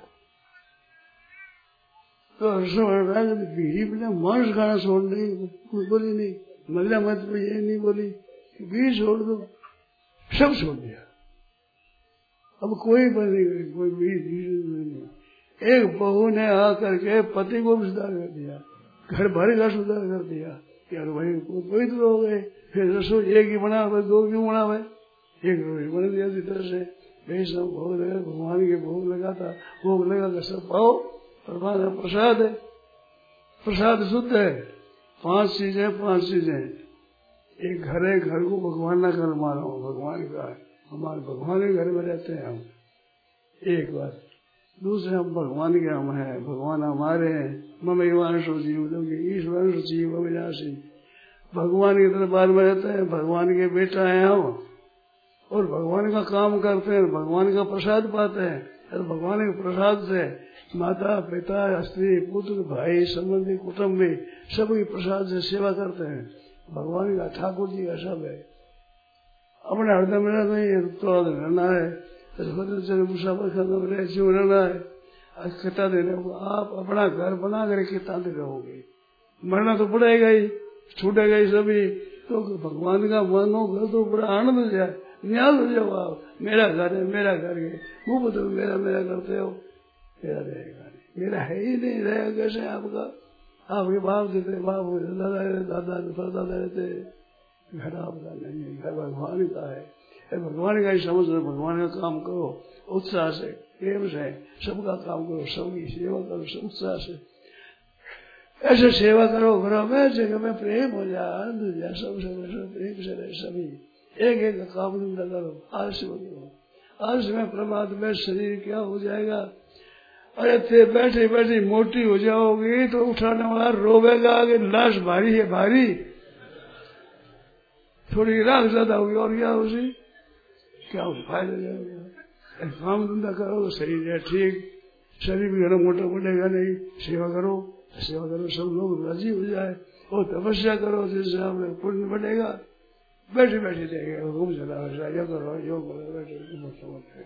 तो बीड़ी पीना, मांस खाना छोड़ नहीं, कुछ बोली नहीं, महिला मत में ये नहीं बोली, बीड़ी छोड़ दो, सब छोड़ दिया। अब कोई बनी गई, कोई बीड़ी नहीं। एक बहू ने आकर के पति को भी सुधार कर दिया, घर भर का सुधार कर दिया। यार भाई पवित्र हो गए। फिर रसोई एक ही बना हुआ, दो क्यों बना हुआ? एक रसोई बना दिया। इसी तरह से वैष्णव भोग लगा, भगवान के भोग लगाता, भोग लगा कर सब पाओ, परमात्मा प्रसाद है, प्रसाद शुद्ध है। पांच चीजें। एक घर है, घर को भगवान ना कर मानो, भगवान का है, हमारे भगवान के घर में रहते हैं हम, एक बात। दूसरे हम भगवान के हम हैं, भगवान हमारे हैं। ममैवांशो जीव लोगे ईश्वरांशो जीव अविनाशी, भगवान के दरबार में रहते हैं, भगवान के बेटा हैं हम, और भगवान का काम करते हैं, भगवान का प्रसाद पाते हैं। और भगवान के प्रसाद से माता पिता स्त्री पुत्र भाई संबंधी कुटुंबी सबकी प्रसाद से सेवा करते हैं। भगवान का ठाकुर जी का सब है, अपने हृदय में रहना ही तो रहना है, मुसाफिर खत्म रहे क्यों रहना है। कितना दिन आप अपना घर बना कर कितना दिन रहोगे, मरना तो पड़ेगा ही, छूटेगा ही सभी। तो भगवान का मानो घर तो बड़ा आनंद हो जाए, न्याज हो जाओ आप, मेरा घर है, मेरा घर है, वो बताओ मेरा करते हो, मेरा रहेगा नहीं, मेरा है ही नहीं, रहेगा कैसे आपका? आपके बाप देते, बाप दादा परदादा रहते, घर आपका नहीं है, घर भगवान का है। भगवान का ही समझ लो, भगवान का काम करो उत्साह से, प्रेम से, सबका काम करो, सबकी सेवा करो सब उत्साह से। ऐसे सेवा करो घरों में, जगह में प्रेम हो जाए, आनंद हो जाए, सब प्रेम से रहे सभी। एक काम धंधा करो, आलस्य करो, आलस्य में प्रमाद में शरीर क्या हो जाएगा। अरे थे बैठे बैठे मोटी हो जाओगी तो उठाने वाला रोवेगा, आगे लाश भारी है, भारी थोड़ी राख ज्यादा होगी और क्या उसी क्या फायदा जाएगा। काम धंधा करो तो शरीर है ठीक, शरीर भी घना मोटा बढ़ेगा नहीं। सेवा करो, सब लोग राजी हो जाए, और तपस्या करो जिससे हमें पुण्य बढ़ेगा। बैठे बैठे देगा घूम चला योग करो, योग करो, बैठे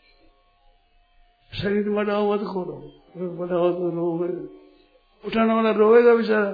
शरीर बढ़ाओ मत खोलो, बढ़ाओ तो रो, उठाने वाला रोएगा बेचारा।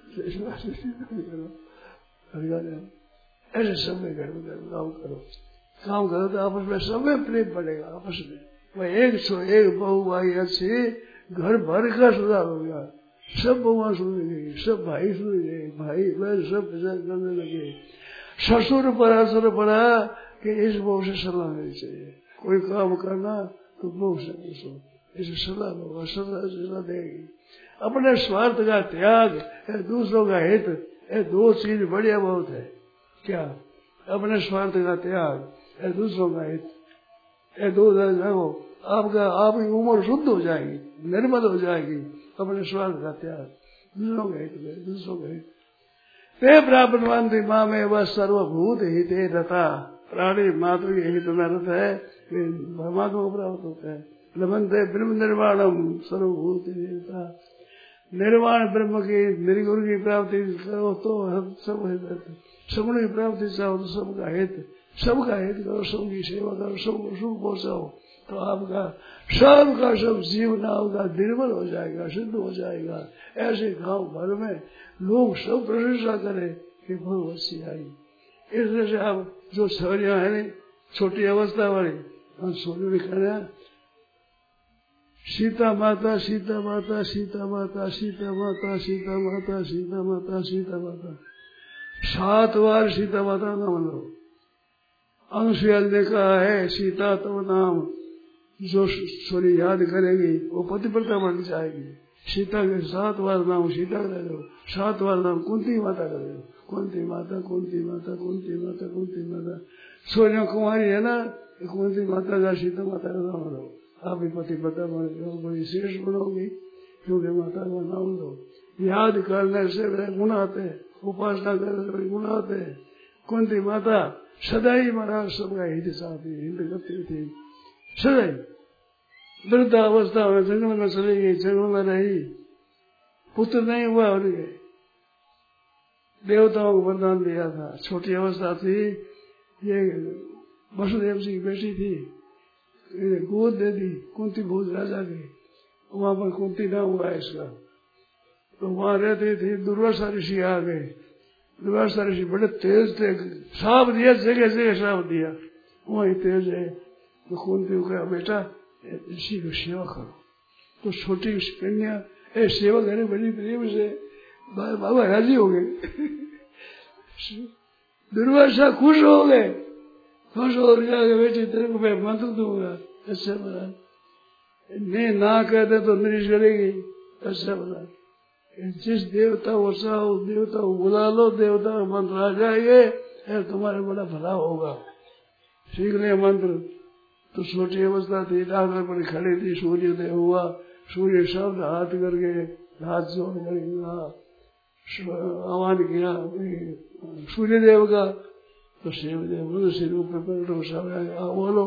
ऐसे सब में घर में काम करो तो आपस में सब में प्रेम बढ़ेगा आपस में। वह एक बहू आई अच्छी, घर भर का सुधार हो गया, सब बहुआ सुन गई, सब भाई सुन गए, भाई बहन सब प्रचार करने लगे। ससुर पर असर पड़ा कि इस बहू से सलाह लेनी चाहिए, कोई काम करना तो बहू से पूछो, इसे सलाह लो, सलाह देगी। अपने स्वार्थ का त्याग, दूसरों का हित, ये दो चीज बढ़िया बहुत है। क्या? अपने स्वार्थ का त्याग, दूसरों का हित, ये दो देखो आपकी उम्र शुद्ध हो जाएगी, निर्मल हो जाएगी। अपने स्वार्थ का त्याग, दूसरों का हित में, दूसरों का हित। ते प्राप्तवान्ति मामे वह सर्वभूत हिते रता, प्राणी मात्र के हित में रहता है, परमात्मा को प्राप्त होता है। लभन्ते ब्रह्म निर्वाणम सर्वभूति देवता। निर्वाण ब्रह्म की निर्गुण की प्राप्ति करो तो सब सगुण की प्राप्ति चाहो तो सबका हित करो, सबकी सेवा करो, सबको सुख पहुंचाओ, तो आपका सबका सब जीवन आपका निर्मल हो जाएगा, सिद्ध हो जाएगा। ऐसे गांव भर में लोग सब प्रशंसा करें कि बहुत अच्छी आई। इसलिए से आप जो छवरियां है छोटी अवस्था वाली, हम सोने कहना सीता माता सीता माता सीता माता सीता माता सीता माता सीता माता सीता माता 7 बार सीता माता नाम लो। अनुसुईया ने कहा है सीता तो नाम जो सोनी याद करेगी वो पतिव्रता बन जाएगी। सीता के 7 बार नाम सीता कर दो, 7 बार नाम कुंती माता कर दो, कुंती माता कुंती माता कुंती माता कुंती माता। सोनिया कुमारी है ना, कुंती माता का सीता माता का नाम लो। आप भी पतिव्रता बन जाओ, बड़ी श्रेष्ठ बनोगी, क्योंकि माता का नाम लो। याद करने से गुण आते, उपासना करने से गुण आते। कुंती माता सदैव महाराज सबका हित चाहती, हित करती थी सदैव। वृद्धावस्था में जंगल में चली गई, जंगल में रही, पुत्र नहीं हुआ उनके, देवताओं को वरदान दिया था। छोटी अवस्था थी, ये वसुदेव जी की बेटी थी, गोद दे दी कुंती भोज राजा की। वहां पर कुंती ना हुआ इसका, तो वहां रहते थे। दुर्वासा ऋषि आ गए। दुर्वासा ऋषि बड़े तेज थे, साप दिया, जगह जगह साप दिया, वही तेज है। तो कुंती को कहा बेटा ऋषि की सेवा करो। तो छोटी कन्या सेवा करे बड़ी प्रेम से, बाबा राजी हो गए। दुर्वासा खुश हो गए, खुश हो गया बेटी तेरे को मैं मंत्र दूंगा। अच्छा बना, नहीं ना कहते तो निरीश करेगी। अच्छा बना, जिस देवता को चाहो देवता को बुला लो, देवता का मंत्र आ जाएंगे, तुम्हारे बड़ा भला होगा। सीख ले मंत्र। तो छोटी अवस्था थी, डॉक्टर पर खड़ी थी, सूर्योदय हुआ। सूर्य शब्द हाथ करके हाथ जोड़ कर आह्वान किया सूर्यदेव का। तो शिवदेव सिर ऊपर बोलो,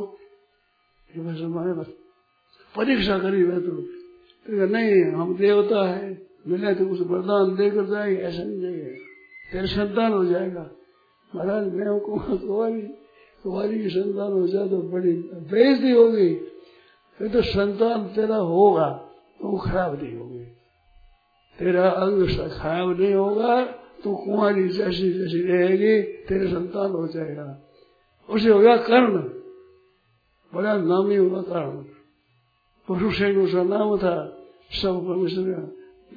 परीक्षा करी मैं तो नहीं, हम देवता है, मिले तो कुछ वरदान देकर जाएंगे, ऐसा नहीं जाएगा, तेरे संतान हो जाएगा। महाराज मैं कुमारी की संतान हो जाए तो बड़ी बेइज्जती होगी, फिर तो संतान तेरा होगा तो खराब नहीं होगी, तेरा अंग खराब नहीं होगा, तो कुमारी जैसी जैसी रहेगी, तेरे संतान हो जाएगा। उसे होगा कर्ण, बड़ा नामी हुआ कर्ण। पुरुषेन उसका नाम था। सब परमेश्वर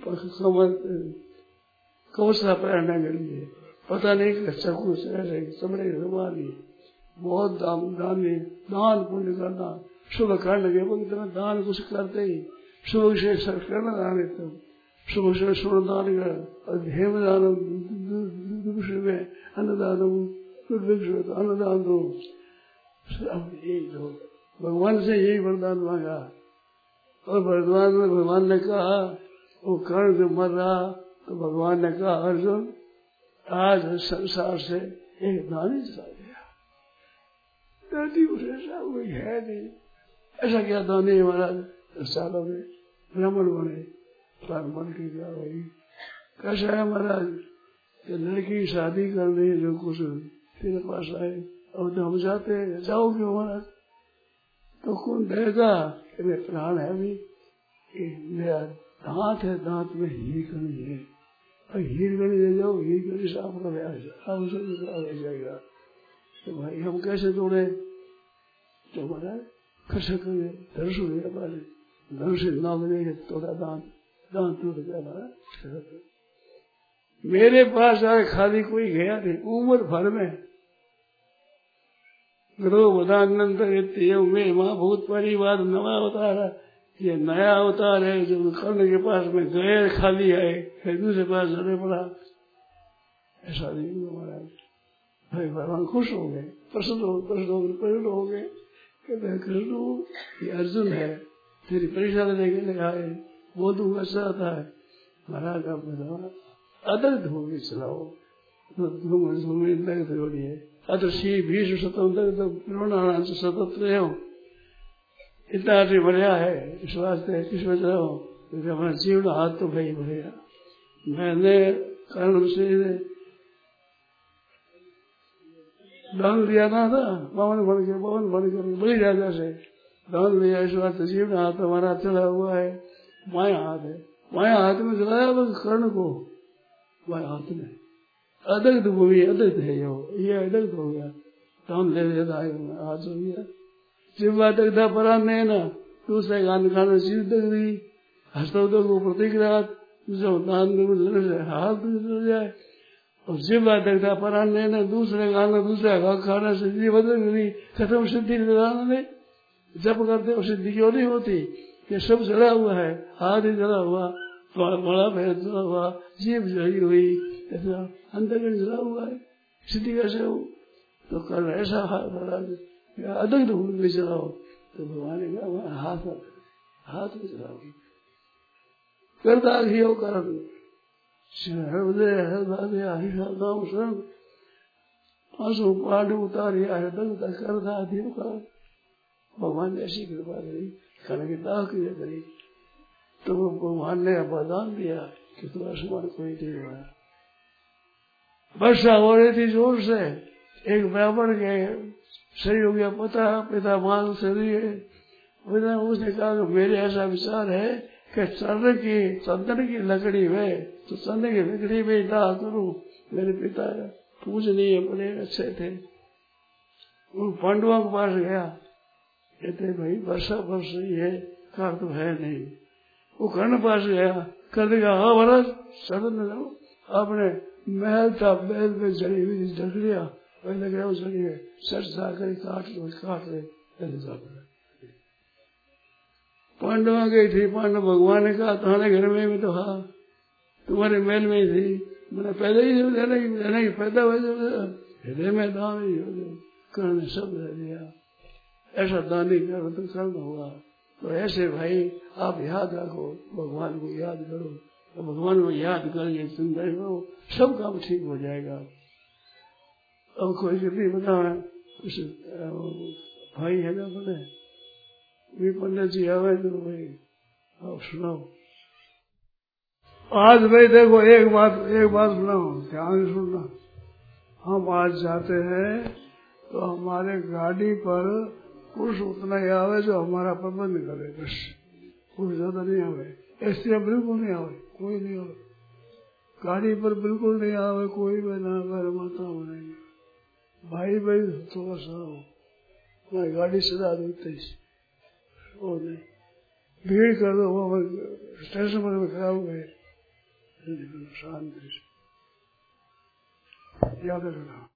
कवचा पहनने के लिए, पता नहीं चकू से चमड़े रुमाली, बहुत दान पुण्य करना, शुभ करने के वक्त में दान कुछ करते ही, शुभ से करना दान एकदम, शुभ से स्वर्ण दान कर, हेम दान में अन्नदान, अन्नदान दो, यही दो। भगवान से यही वरदान मांगा, और वरदान में भगवान ने कहा, वो कर्ण जो मर रहा, तो भगवान ने कहा अर्जुन आज संसार से एक दानी चला गया, दादी उसे कोई है नहीं। ऐसा क्या दानी महाराज सालों में ब्राह्मण बने, ब्राह्मण की क्या हुई, कैसा है महाराज कि लड़की शादी करनी जो कुछ तेरे पास आए, और तो हम जाते हैं, जाओ क्यों महाराज, तो कौन देगा कि मेरे प्राण है भी, मेरा दांत है, दांत में हीर करनी है, और हीर गणी ले जाओ, हीर गणी से आपका ब्याह हो जाएगा। तो भाई हम कैसे तोड़े, तो महाराज कैसे करेंगे, धनुष हो गया पहले, धनुष ना मिलेगा तोड़ा दांत, दांत टूट गया महाराज। मेरे पास आए खाली कोई गया नहीं, उम्र भर में ग्रोधानंद में महाभूत परिवार नवा अवतार है, ये नया अवतार है जो कर्ण के पास में गए खाली है, फिर दूसरे पास चले पड़ा, ऐसा नहीं महाराज। भाई भगवान खुश हो गए, प्रसन्न हो गए, कहते कृष्ण ये अर्जुन है, तेरी परीक्षा लेने के लिए आए, वो तू अच्छा आता है। महाराज आप बताओ अदर धूम चलाओ, धूम थोड़ी है, अत्र श्री भीष्म स्वतंत्र तो द्रोणाचार्य से सतत रहे हो, इतना आदमी बढ़िया है। इस वास्ते किस वजह हो क्योंकि हमारा जीवन हाथ तो भाई बढ़िया। मैंने कारण से दान दिया था पवन बन के बड़ी राजा से दान दिया। इस बात जीवन हाथ हमारा चला हुआ है, बाया हाथ है, बाया हाथ में चलाया बस कर्ण को, बाया हाथ में अदग्ध भूमि अदग्ध है ये अदग्ध हो गया, दान ले लेता हाथ हो गया। जिब्वा दग्धा परा में न दूसरे गान खाना जीव दग दी हस्तों को प्रतिक्रिया जो दान से हाथ चल जाए। और जिब्वा दग्धा परा में न दूसरे गाना दूसरा खाना से जीव बदल गई खत्म सिद्धि ने जब करते हो सिद्धि क्यों नहीं होती? ये सब जला हुआ है, हाथ ही जला हुआ, बड़ा भेद जला हुआ, जीव जली हुई, अंतर्गण जला हुआ है, सिद्धि कैसे हो? तो कल ऐसा अदग्ध भूमि में चलाओ तो भगवान ने कहा हाथ में चलाओ करता ही हो कर्म हृदय नाम शरण आंसू पांडु उतारिया है दग्ध करता ही हो कर्म। भगवान ने ऐसी कृपा करी, कर्ण की दाह क्रिया करी तो भगवान ने वरदान दिया कि तू आसमान कोई नहीं हुआ। वर्षा हो रही थी जोर से, एक ब्राह्मण के सही हो गया पिता मान से उसने कहा कि मेरे ऐसा विचार है कि चंदन की लकड़ी में तो चंदन की लकड़ी में दाह करूं। मेरे पिता पूजनीय बड़े अच्छे थे। उन पांडवों के पास गया, कहते भाई वर्षा वर्ष रही है, कार तो है नहीं। वो कर्ण पास गया, कर्ण का हाँ महाराज सदन में आपने महल था, महल में जड़ी हुई लकड़ियां पहले गया उस लकड़ी में सच जाकर काट ले पांडवा गई थी। पांडव भगवान ने कहा तुम्हारे घर में भी तो हाँ तुम्हारे महल में ही थी, मैंने पहले ही देने की पैदा हुए हृदय में दान ही हो गए। कर्ण ने सब दे दिया, ऐसा दानी करो तो कर्म होगा। तो ऐसे भाई आप याद रखो, भगवान को याद करो, तो भगवान को याद करके सुंदर करो, सब काम ठीक हो जाएगा। अब कोई नहीं बताओ भाई है ना बोले भी पंडित जी आवे तो भाई आप सुनाओ। आज भाई देखो एक बात सुनाओ, ध्यान सुनना। हम आज जाते हैं तो हमारे गाड़ी पर पुरुष उतना ही आवे जो हमारा प्रबंध करे, बस पुरुष ज्यादा नहीं आवे। स्त्रियां बिल्कुल नहीं आवे, कोई नहीं आवे गाड़ी पर, बिल्कुल नहीं आवे कोई भी ना माता नहीं। भाई थोड़ा सा मैं गाड़ी सजा देते और नहीं भीड़ कर दो, वो स्टेशन पर में खड़ा हुए शांति से याद रखना।